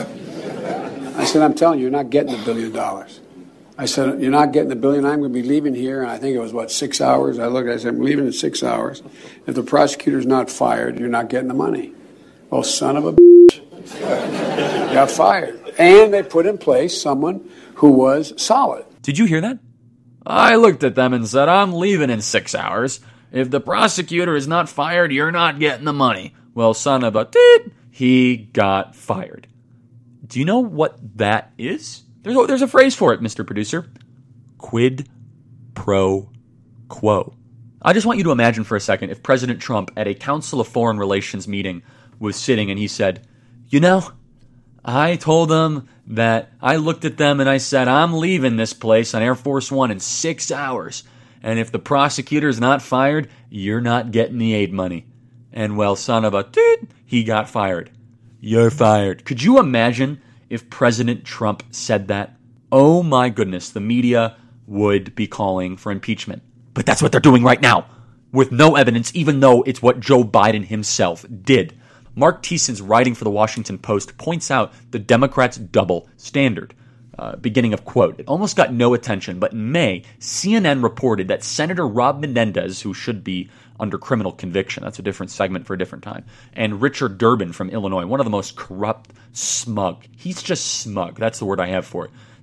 I said, I'm telling you, you're not getting the $1 billion. I said, you're not getting the $1 billion. I'm going to be leaving here. And I think it was, 6 hours? I said, I'm leaving in 6 hours. If the prosecutor's not fired, you're not getting the money. Well, son of a bitch. Got fired. And they put in place someone who was solid.
Did you hear that? I looked at them and said, I'm leaving in 6 hours. If the prosecutor is not fired, you're not getting the money. Well, son of a tit, he got fired. Do you know what that is? There's a phrase for it, Mr. Producer. Quid pro quo. I just want you to imagine for a second if President Trump at a Council of Foreign Relations meeting was sitting and he said, you know, I told them that I looked at them and I said, I'm leaving this place on Air Force One in 6 hours. And if the prosecutor's not fired, you're not getting the aid money. And well, son of a toot, he got fired. You're fired. Could you imagine if President Trump said that? Oh my goodness, the media would be calling for impeachment. But that's what they're doing right now, with no evidence, even though it's what Joe Biden himself did. Mark Thiessen's writing for the Washington Post points out the Democrats' double standard. Beginning of quote. It almost got no attention, but in May, CNN reported that Senator Rob Menendez, who should be under criminal conviction, that's a different segment for a different time, and Richard Durbin from Illinois, one of the most corrupt, smug, he's just smug, that's the word I have for it,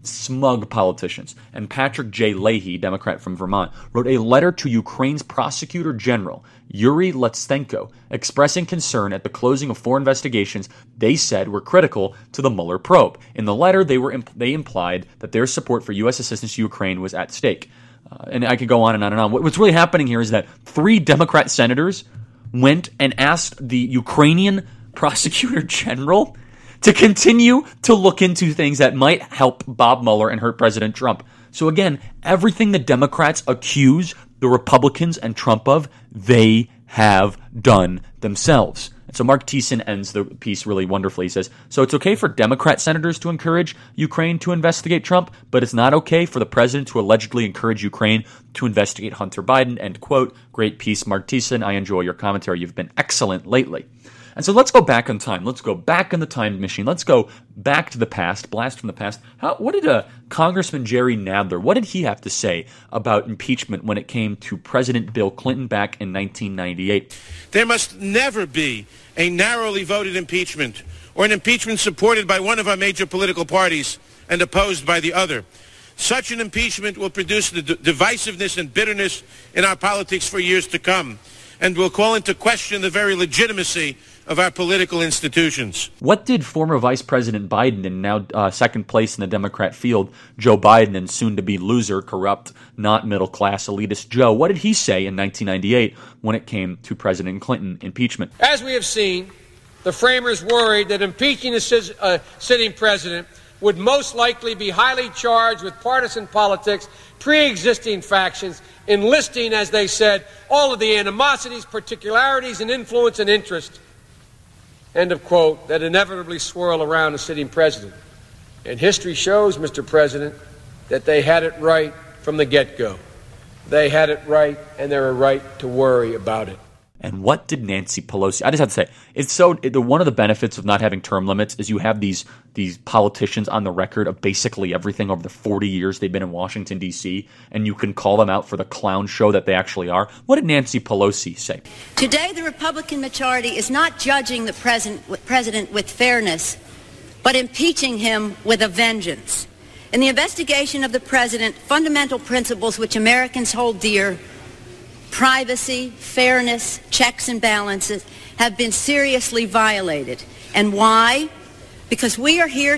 smug politicians. And Patrick J. Leahy, Democrat from Vermont, wrote a letter to Ukraine's Prosecutor General, Yuri Lutsenko, expressing concern at the closing of 4 investigations they said were critical to the Mueller probe. In the letter, they implied that their support for U.S. assistance to Ukraine was at stake. And I could go on and on and on. What's really happening here is that 3 Democrat senators went and asked the Ukrainian Prosecutor General to continue to look into things that might help Bob Mueller and hurt President Trump. So again, everything the Democrats accuse the Republicans and Trump of, they have done themselves. And so Mark Thiessen ends the piece really wonderfully. He says, so it's okay for Democrat senators to encourage Ukraine to investigate Trump, but it's not okay for the president to allegedly encourage Ukraine to investigate Hunter Biden, end quote. Great piece, Mark Thiessen. I enjoy your commentary. You've been excellent lately. And so let's go back in time. Let's go back in the time machine. Let's go back to the past, blast from the past. What did Congressman Jerry Nadler, what did he have to say about impeachment when it came to President Bill Clinton back in 1998?
There must never be a narrowly voted impeachment or an impeachment supported by one of our major political parties and opposed by the other. Such an impeachment will produce the divisiveness and bitterness in our politics for years to come and will call into question the very legitimacy of our political institutions.
What did former Vice President Biden and now second place in the Democrat field, Joe Biden, and soon-to-be loser, corrupt, not middle-class, elitist Joe, what did he say in 1998 when it came to President Clinton impeachment?
As we have seen, the framers worried that impeaching a sitting president would most likely be highly charged with partisan politics, pre-existing factions, enlisting, as they said, all of the animosities, particularities, and influence and interest, end of quote, that inevitably swirl around a sitting president. And history shows, Mr. President, that they had it right from the get-go. They had it right, and they're right to worry about it.
And what did Nancy Pelosi? I just have to say, one of the benefits of not having term limits is you have these politicians on the record of basically everything over the 40 years they've been in Washington, D.C., and you can call them out for the clown show that they actually are. What did Nancy Pelosi say?
Today, the Republican majority is not judging the president with fairness, but impeaching him with a vengeance. In the investigation of the president, fundamental principles which Americans hold dear, privacy, fairness, checks and balances, have been seriously violated. And why? Because we are here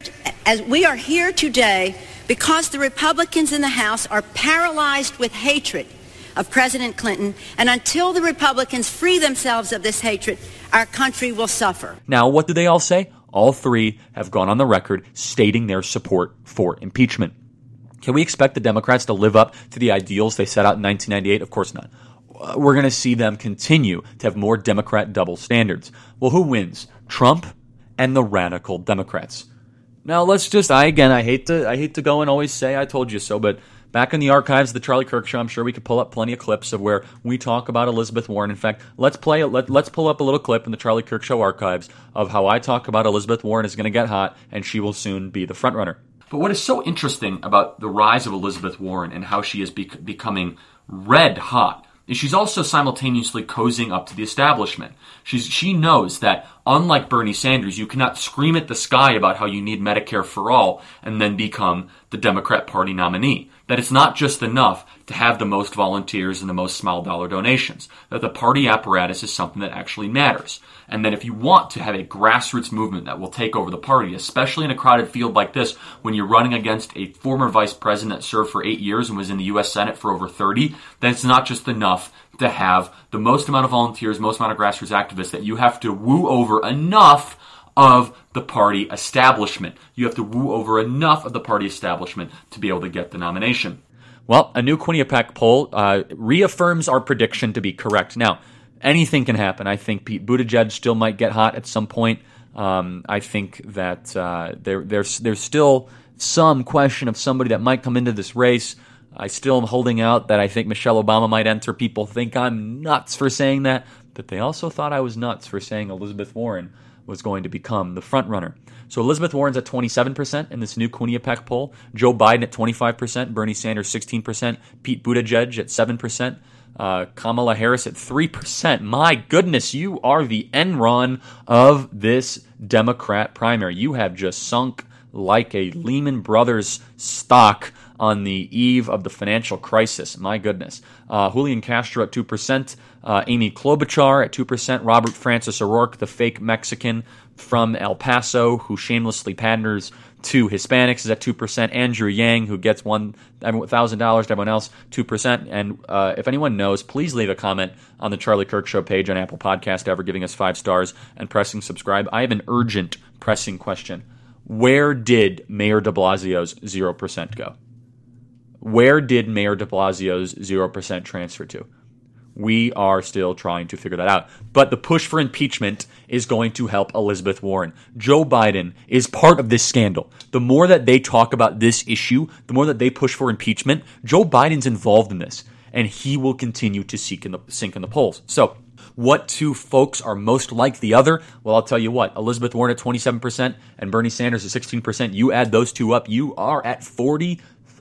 today because the Republicans in the House are paralyzed with hatred of President Clinton, and until the Republicans free themselves of this hatred, our country will suffer.
Now, what did they all say? All 3 have gone on the record stating their support for impeachment. Can we expect the Democrats to live up to the ideals they set out in 1998? Of course not. We're going to see them continue to have more Democrat double standards. Well, who wins? Trump and the radical Democrats. Now, let's just, I hate to go and always say I told you so, but back in the archives of the Charlie Kirk Show, I'm sure we could pull up plenty of clips of where we talk about Elizabeth Warren. In fact, let's pull up a little clip in the Charlie Kirk Show archives of how I talk about Elizabeth Warren is going to get hot and she will soon be the frontrunner. But what is so interesting about the rise of Elizabeth Warren and how she is becoming red hot is she's also simultaneously cozying up to the establishment. She knows that, unlike Bernie Sanders, you cannot scream at the sky about how you need Medicare for all and then become the Democrat Party nominee. That it's not just enough to have the most volunteers and the most small dollar donations. That the party apparatus is something that actually matters. And that if you want to have a grassroots movement that will take over the party, especially in a crowded field like this, when you're running against a former vice president that served for 8 years and was in the U.S. Senate for over 30, then it's not just enough to have the most amount of volunteers, most amount of grassroots activists, that you have to woo over enough of the party establishment. You have to woo over enough of the party establishment to be able to get the nomination. Well, a new Quinnipiac poll reaffirms our prediction to be correct. Now, anything can happen. I think Pete Buttigieg still might get hot at some point. I think that there's still some question of somebody that might come into this race. I still am holding out that I think Michelle Obama might enter. People think I'm nuts for saying that, but they also thought I was nuts for saying Elizabeth Warren was going to become the front runner. So Elizabeth Warren's at 27% in this new Quinnipiac poll. Joe Biden at 25%, Bernie Sanders 16%, Pete Buttigieg at 7%, Kamala Harris at 3%. My goodness, you are the Enron of this Democrat primary. You have just sunk like a Lehman Brothers stock on the eve of the financial crisis. My goodness. Julian Castro at 2%, Amy Klobuchar at 2%, Robert Francis O'Rourke, the fake Mexican from El Paso who shamelessly panders to Hispanics, is at 2%. Andrew Yang, who gets $1,000 to everyone else, 2%. And if anyone knows, please leave a comment on the Charlie Kirk Show page on Apple Podcast, ever giving us 5 stars and pressing subscribe. I have an urgent, pressing question. Where did Mayor de Blasio's 0% go? Where did Mayor de Blasio's 0% transfer to? We are still trying to figure that out. But the push for impeachment is going to help Elizabeth Warren. Joe Biden is part of this scandal. The more that they talk about this issue, the more that they push for impeachment, Joe Biden's involved in this, and he will continue to sink in the polls. So, what two folks are most like the other? Well, I'll tell you what. Elizabeth Warren at 27% and Bernie Sanders at 16%. You add those two up, you are at 43%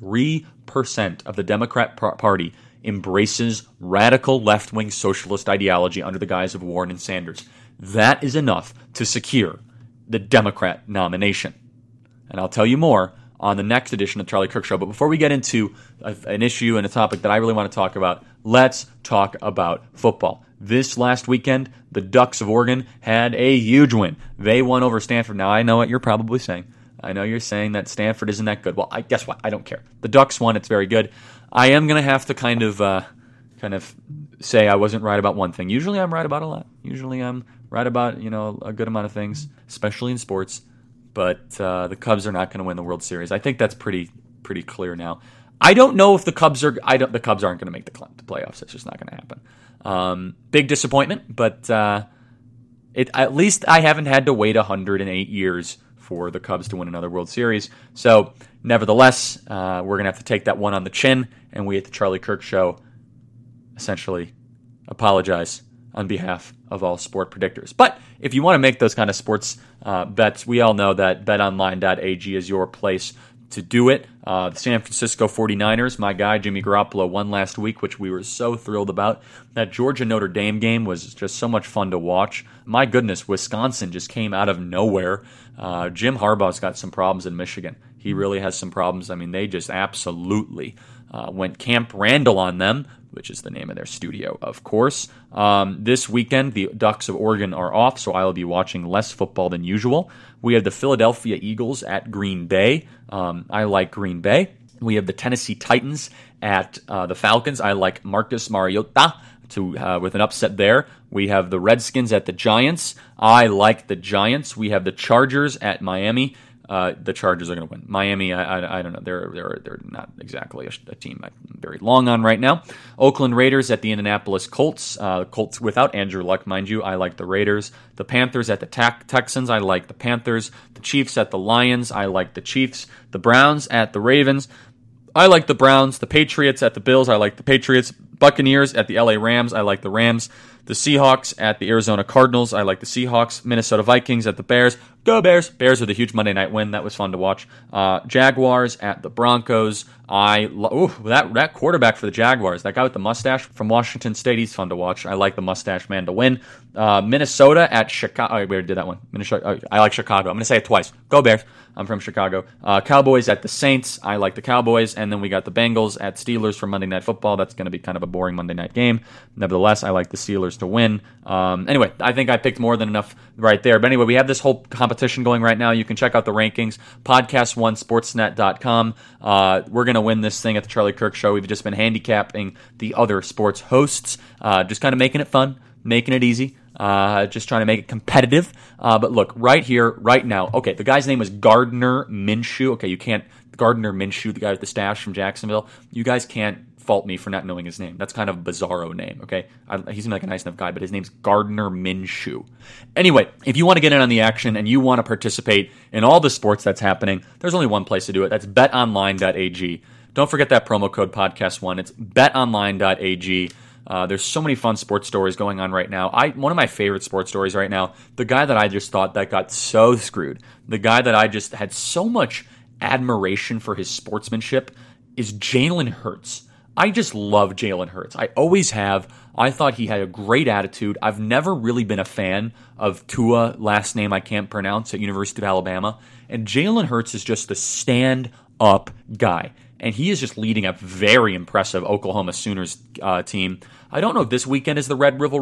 of the Democrat Party embraces radical left-wing socialist ideology under the guise of Warren and Sanders. That is enough to secure the Democrat nomination. And I'll tell you more on the next edition of Charlie Kirk Show. But before we get into an issue and a topic that I really want to talk about, let's talk about football. This last weekend, the Ducks of Oregon had a huge win. They won over Stanford. Now, I know what you're probably saying. I know you're saying that Stanford isn't that good. Well, guess what? I don't care. The Ducks won. It's very good. I am going to have to kind of say I wasn't right about one thing. Usually I'm right about a lot. Usually I'm right about, a good amount of things, especially in sports. But the Cubs are not going to win the World Series. I think that's pretty clear now. I don't know if the Cubs aren't going to make the playoffs. It's just not going to happen. Big disappointment, but at least I haven't had to wait 108 years for the Cubs to win another World Series. So, nevertheless, we're going to have to take that one on the chin, and we at the Charlie Kirk Show essentially apologize on behalf of all sport predictors. But if you want to make those kind of sports bets, we all know that betonline.ag is your place to do it. The San Francisco 49ers, my guy Jimmy Garoppolo, won last week, which we were so thrilled about. That Georgia-Notre Dame game was just so much fun to watch. My goodness, Wisconsin just came out of nowhere. Jim Harbaugh's got some problems in Michigan. He really has some problems. I mean, they just absolutely went Camp Randall on them, which is the name of their studio, of course. This weekend, the Ducks of Oregon are off, so I will be watching less football than usual. We have the Philadelphia Eagles at Green Bay. I like Green Bay. We have the Tennessee Titans at the Falcons. I like Marcus Mariota with an upset there. We have the Redskins at the Giants. I like the Giants. We have the Chargers at Miami. The Chargers are going to win. Miami, I don't know. They're not exactly a team I'm very long on right now. Oakland Raiders at the Indianapolis Colts. Colts without Andrew Luck, mind you. I like the Raiders. The Panthers at the Texans. I like the Panthers. The Chiefs at the Lions. I like the Chiefs. The Browns at the Ravens. I like the Browns. The Patriots at the Bills. I like the Patriots. Buccaneers at the LA Rams. I like the Rams. The Seahawks at the Arizona Cardinals. I like the Seahawks. Minnesota Vikings at the Bears. Go Bears. Bears with a huge Monday night win. That was fun to watch. Jaguars at the Broncos. That quarterback for the Jaguars, that guy with the mustache from Washington State, he's fun to watch. I like the mustache man to win. Minnesota at Chicago. We already did that one. I like Chicago. I'm going to say it twice. Go Bears. I'm from Chicago. Cowboys at the Saints. I like the Cowboys. And then we got the Bengals at Steelers for Monday Night Football. That's going to be kind of a boring Monday night game. Nevertheless, I like the Steelers to win. Anyway, I think I picked more than enough right there. But anyway, we have this whole competition going right now. You can check out the rankings. Podcast1sportsnet.com. We're going to win this thing at the Charlie Kirk Show. We've just been handicapping the other sports hosts. Just kind of making it fun, making it easy. Just trying to make it competitive. But look, right here, right now. Okay, the guy's name was Gardner Minshew. Okay, you can't. Gardner Minshew, the guy with the stash from Jacksonville. You guys can't fault me for not knowing his name. That's kind of a bizarro name, okay? He's like a nice enough guy, but his name's Gardner Minshew. Anyway, if you want to get in on the action and you want to participate in all the sports that's happening, there's only one place to do it. That's betonline.ag. Don't forget that promo code podcast1. It's betonline.ag. There's so many fun sports stories going on right now. One of my favorite sports stories right now, the guy that I just thought that got so screwed, the guy that I just had so much admiration for his sportsmanship is Jalen Hurts. I just love Jalen Hurts. I always have. I thought he had a great attitude. I've never really been a fan of Tua, last name I can't pronounce, at University of Alabama. And Jalen Hurts is just the stand-up guy. And he is just leading a very impressive Oklahoma Sooners team. I don't know if this weekend is the Red River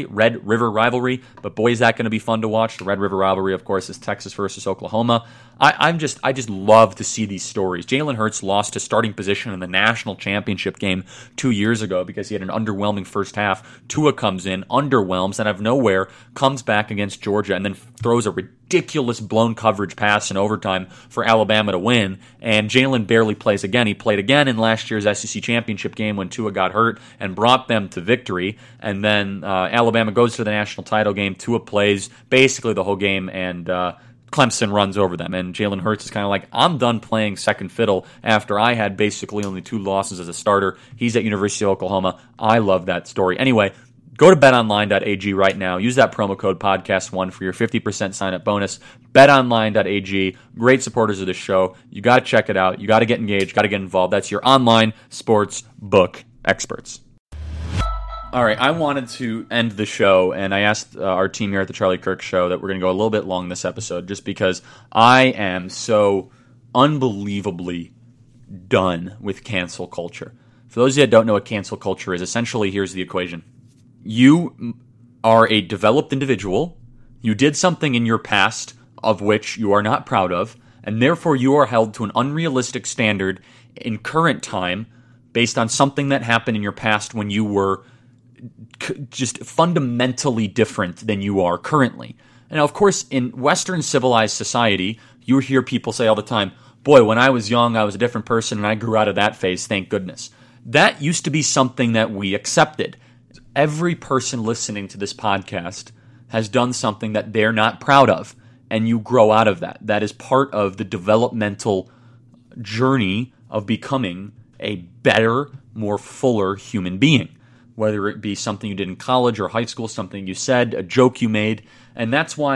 rivalry, but boy, is that going to be fun to watch. The Red River rivalry, of course, is Texas versus Oklahoma. I just love to see these stories. Jalen Hurts lost his starting position in the national championship game 2 years ago because he had an underwhelming first half. Tua comes in, underwhelms, and out of nowhere comes back against Georgia and then throws a ridiculous blown coverage pass in overtime for Alabama to win. And Jalen barely plays again. He played again in last year's SEC championship game when Tua got hurt and brought them to victory. And then Alabama goes to the national title game. Tua plays basically the whole game, and Clemson runs over them. And Jalen Hurts is kind of like, I'm done playing second fiddle after I had basically only 2 losses as a starter. He's at University of Oklahoma. I love that story. Anyway, go to betonline.ag right now. Use that promo code podcast1 for your 50% sign-up bonus. betonline.ag, great supporters of the show. You got to check it out. You got to get engaged, got to get involved. That's your online sports book experts. All right, I wanted to end the show, and I asked our team here at the Charlie Kirk Show that we're going to go a little bit long this episode just because I am so unbelievably done with cancel culture. For those of you that don't know what cancel culture is, essentially here's the equation. You are a developed individual. You did something in your past of which you are not proud of, and therefore you are held to an unrealistic standard in current time based on something that happened in your past when you were just fundamentally different than you are currently. And now, of course, in Western civilized society, you hear people say all the time, boy, when I was young, I was a different person, and I grew out of that phase, thank goodness. That used to be something that we accepted. Every person listening to this podcast has done something that they're not proud of, and you grow out of that. That is part of the developmental journey of becoming a better, more fuller human being. Whether it be something you did in college or high school, something you said, a joke you made. And that's why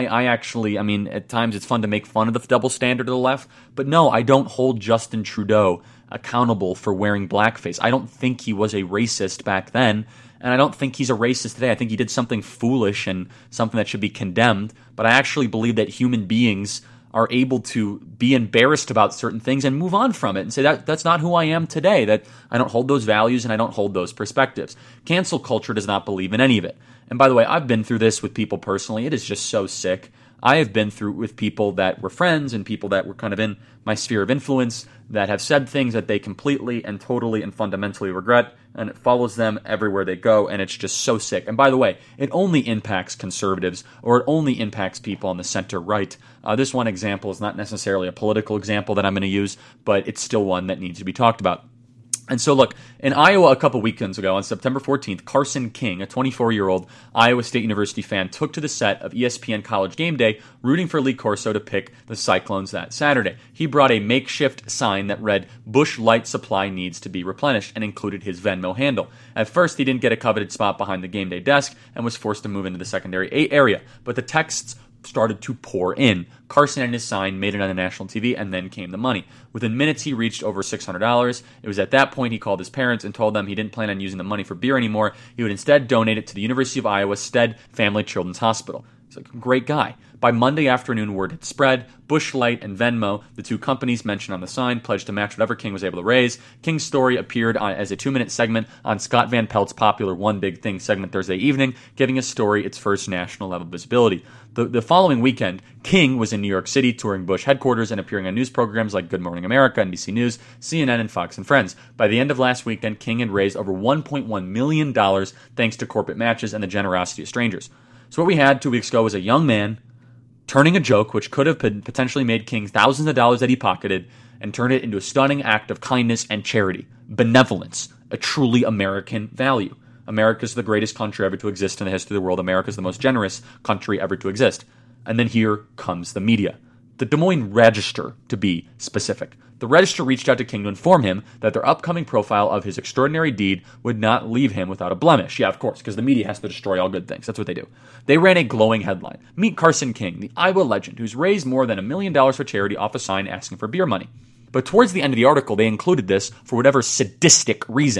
at times it's fun to make fun of the double standard of the left. But no, I don't hold Justin Trudeau accountable for wearing blackface. I don't think he was a racist back then, and I don't think he's a racist today. I think he did something foolish and something that should be condemned. But I actually believe that human beings are able to be embarrassed about certain things and move on from it and say that's not who I am today, that I don't hold those values and I don't hold those perspectives. Cancel culture does not believe in any of it. And by the way, I've been through this with people personally. It is just so sick. I have been through with people that were friends and people that were kind of in my sphere of influence that have said things that they completely and totally and fundamentally regret, and it follows them everywhere they go, and it's just so sick. And by the way, it only impacts conservatives, or it only impacts people on the center-right. This one example is not necessarily a political example that I'm going to use, but it's still one that needs to be talked about. And so look, in Iowa a couple weekends ago, on September 14th, Carson King, a 24-year-old Iowa State University fan, took to the set of ESPN College Game Day, rooting for Lee Corso to pick the Cyclones that Saturday. He brought a makeshift sign that read, "Busch Light Supply needs to be replenished," and included his Venmo handle. At first, he didn't get a coveted spot behind the game day desk and was forced to move into the secondary area, but the texts started to pour in. Carson and his sign made it on the national TV, and then came the money. Within minutes, he reached over $600. It was at that point he called his parents and told them he didn't plan on using the money for beer anymore. He would instead donate it to the University of Iowa Stead Family Children's Hospital. He's a great guy. By Monday afternoon, word had spread. Busch Light and Venmo, the two companies mentioned on the sign, pledged to match whatever King was able to raise. King's story appeared as a 2-minute segment on Scott Van Pelt's popular One Big Thing segment Thursday evening, giving his story its first national level visibility. The following weekend, King was in New York City touring Busch headquarters and appearing on news programs like Good Morning America, NBC News, CNN, and Fox and Friends. By the end of last weekend, King had raised over $1.1 million thanks to corporate matches and the generosity of strangers. So what we had 2 weeks ago was a young man turning a joke, which could have potentially made King thousands of dollars that he pocketed, and turned it into a stunning act of kindness and charity. Benevolence, a truly American value. America's the greatest country ever to exist in the history of the world. America's the most generous country ever to exist. And then here comes the media. The Des Moines Register, to be specific. The Register reached out to King to inform him that their upcoming profile of his extraordinary deed would not leave him without a blemish. Yeah, of course, because the media has to destroy all good things. That's what they do. They ran a glowing headline. Meet Carson King, the Iowa legend, who's raised more than $1 million for charity off a sign asking for beer money. But towards the end of the article, they included this for whatever sadistic reason.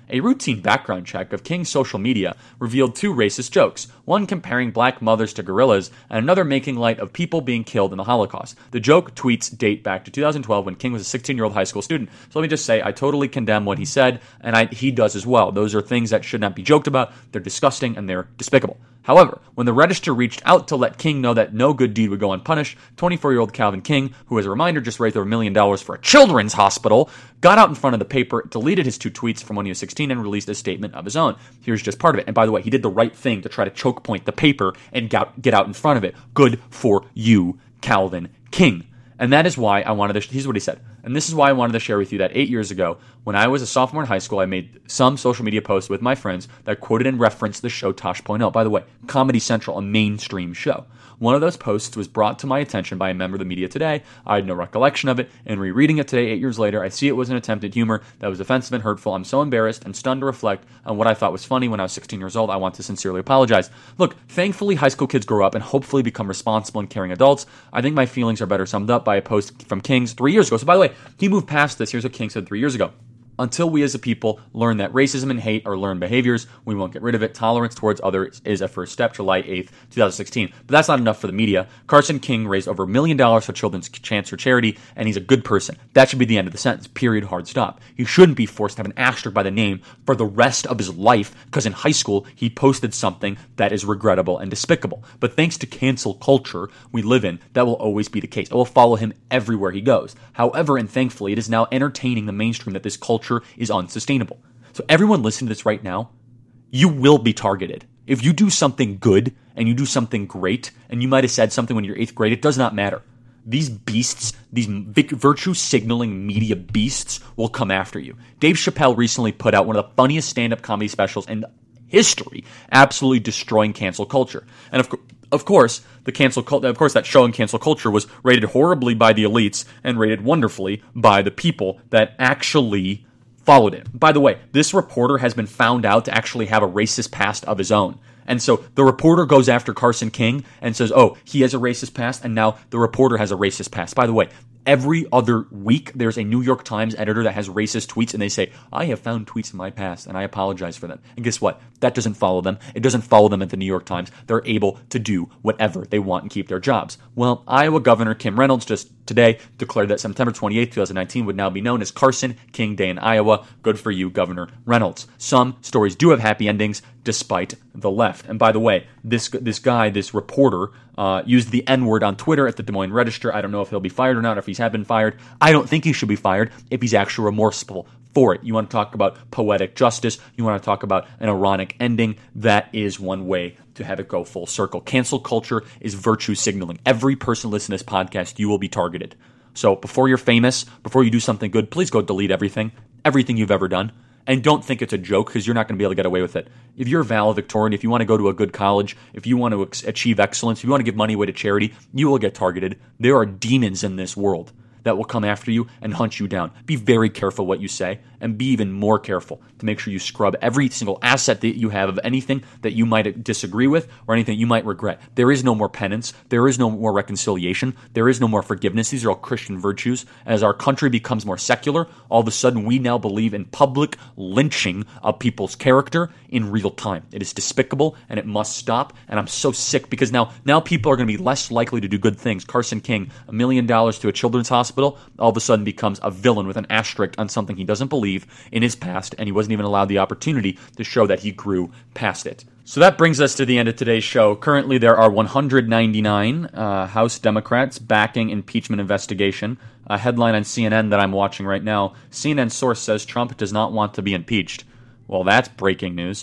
A routine background check of King's social media revealed 2 racist jokes, one comparing black mothers to gorillas, and another making light of people being killed in the Holocaust. The joke tweets date back to 2012 when King was a 16-year-old high school student. So let me just say, I totally condemn what he said, and he does as well. Those are things that should not be joked about. They're disgusting and they're despicable. However, when the Register reached out to let King know that no good deed would go unpunished, 24-year-old Calvin King, who as a reminder just raised over $1 million for a children's hospital, got out in front of the paper, deleted his 2 tweets from when he was 16, and released a statement of his own. Here's just part of it. And by the way, he did the right thing to try to choke point the paper and get out in front of it. Good for you, Calvin King. And that is why I wanted to, here's what he said. And this is why I wanted to share with you that 8 years ago, when I was a sophomore in high school, I made some social media posts with my friends that quoted and referenced the show Tosh.0. By the way, Comedy Central, a mainstream show. One of those posts was brought to my attention by a member of the media today. I had no recollection of it, and rereading it today, 8 years later, I see it was an attempt at humor that was offensive and hurtful. I'm so embarrassed and stunned to reflect on what I thought was funny when I was 16 years old. I want to sincerely apologize. Look, thankfully, high school kids grow up and hopefully become responsible and caring adults. I think my feelings are better summed up by a post from King's 3 years ago. So by the way, he moved past this. Here's what King said 3 years ago. Until we as a people learn that racism and hate are learned behaviors, we won't get rid of it. Tolerance towards others is a first step. July 8th, 2016. But that's not enough for the media. Carson King raised over $1 million for Children's Cancer Charity, and he's a good person. That should be the end of the sentence. Period. Hard stop. He shouldn't be forced to have an asterisk by the name for the rest of his life because in high school he posted something that is regrettable and despicable. But thanks to cancel culture we live in, that will always be the case. It will follow him everywhere he goes. However, and thankfully, it is now entertaining the mainstream that this culture is unsustainable. So everyone listening to this right now, you will be targeted. If you do something good and you do something great, and you might have said something when you're 8th grade, it does not matter. These beasts, these virtue signaling media beasts will come after you. Dave Chappelle recently put out one of the funniest stand-up comedy specials in history, absolutely destroying cancel culture. And of course, that show in cancel culture was rated horribly by the elites and rated wonderfully by the people that actually followed it. By the way, this reporter has been found out to actually have a racist past of his own. And so the reporter goes after Carson King and says, oh, he has a racist past, and now the reporter has a racist past. By the way, every other week, there's a New York Times editor that has racist tweets, and they say, I have found tweets in my past, and I apologize for them. And guess what? That doesn't follow them. It doesn't follow them at the New York Times. They're able to do whatever they want and keep their jobs. Well, Iowa Governor Kim Reynolds just today declared that September 28, 2019 would now be known as Carson King Day in Iowa. Good for you, Governor Reynolds. Some stories do have happy endings, despite the left. And by the way, this reporter, used the N-word on Twitter at the Des Moines Register. I don't know if he'll be fired or not, or if he's been fired. I don't think he should be fired if he's actually remorseful for it. You want to talk about poetic justice. You want to talk about an ironic ending. That is one way to have it go full circle. Cancel culture is virtue signaling. Every person listening to this podcast, you will be targeted. So before you're famous, before you do something good, please go delete everything you've ever done. And don't think it's a joke, because you're not going to be able to get away with it. If you're valedictorian, if you want to go to a good college, if you want to achieve excellence, if you want to give money away to charity, you will get targeted. There are demons in this world that will come after you and hunt you down. Be very careful what you say, and be even more careful to make sure you scrub every single asset that you have of anything that you might disagree with or anything you might regret. There is no more penance. There is no more reconciliation. There is no more forgiveness. These are all Christian virtues. As our country becomes more secular, all of a sudden we now believe in public lynching of people's character in real time. It is despicable, and it must stop. And I'm so sick because now people are going to be less likely to do good things. Carson King, $1 million to a children's hospital, all of a sudden becomes a villain with an asterisk on something he doesn't believe in his past, and he wasn't even allowed the opportunity to show that he grew past it. So that brings us to the end of today's show. Currently, there are 199 House Democrats backing impeachment investigation. A headline on CNN that I'm watching right now, CNN source says Trump does not want to be impeached. Well, that's breaking news.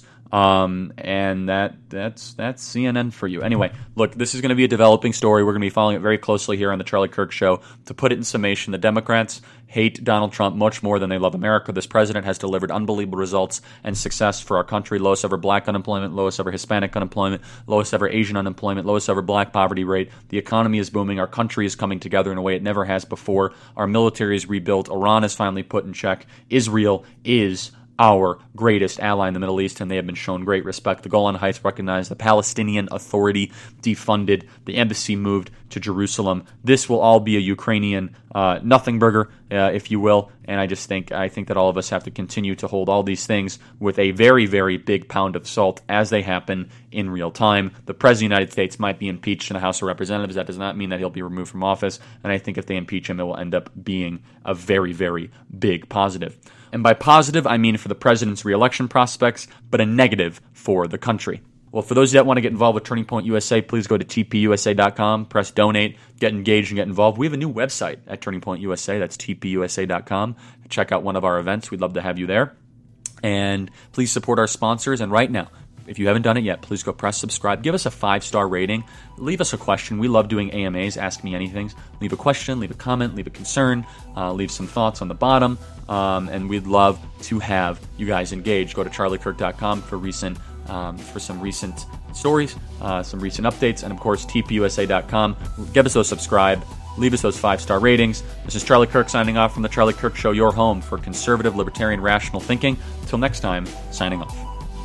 And that's CNN for you. Anyway, look, this is going to be a developing story. We're going to be following it very closely here on the Charlie Kirk Show. To put it in summation, the Democrats hate Donald Trump much more than they love America. This president has delivered unbelievable results and success for our country. Lowest ever black unemployment, lowest ever Hispanic unemployment, lowest ever Asian unemployment, lowest ever black poverty rate. The economy is booming. Our country is coming together in a way it never has before. Our military is rebuilt. Iran is finally put in check. Israel is our greatest ally in the Middle East, and they have been shown great respect. The Golan Heights recognized, the Palestinian Authority defunded, the embassy moved to Jerusalem. This will all be a Ukrainian nothing burger, if you will, and I think that all of us have to continue to hold all these things with a very, very big pound of salt as they happen in real time. The President of the United States might be impeached in the House of Representatives. That does not mean that he'll be removed from office, and I think if they impeach him, it will end up being a very, very big positive. And by positive, I mean for the president's re-election prospects, but a negative for the country. Well, for those that want to get involved with Turning Point USA, please go to tpusa.com, press donate, get engaged, and get involved. We have a new website at Turning Point USA. That's tpusa.com. Check out one of our events. We'd love to have you there. And please support our sponsors. And right now, if you haven't done it yet, please go press subscribe. Give us a 5-star rating. Leave us a question. We love doing AMAs, Ask Me Anythings. Leave a question, leave a comment, leave a concern, leave some thoughts on the bottom. And we'd love to have you guys engaged. Go to charliekirk.com for some recent stories, some recent updates, and of course, tpusa.com. Give us those subscribe. Leave us those 5-star ratings. This is Charlie Kirk signing off from The Charlie Kirk Show, your home for conservative, libertarian, rational thinking. Until next time, signing off.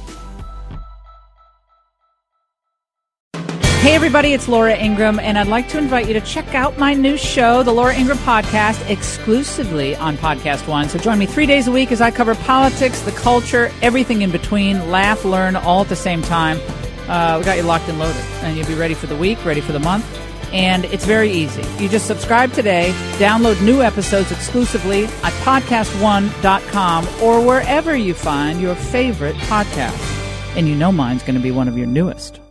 Hey everybody, it's Laura Ingraham, and I'd like to invite you to check out my new show, The Laura Ingraham Podcast, exclusively on Podcast One. So join me 3 days a week as I cover politics, the culture, everything in between, laugh, learn, all at the same time. We got you locked and loaded, and you'll be ready for the week, ready for the month, and it's very easy. You just subscribe today, download new episodes exclusively at podcastone.com or wherever you find your favorite podcast. And you know mine's going to be one of your newest.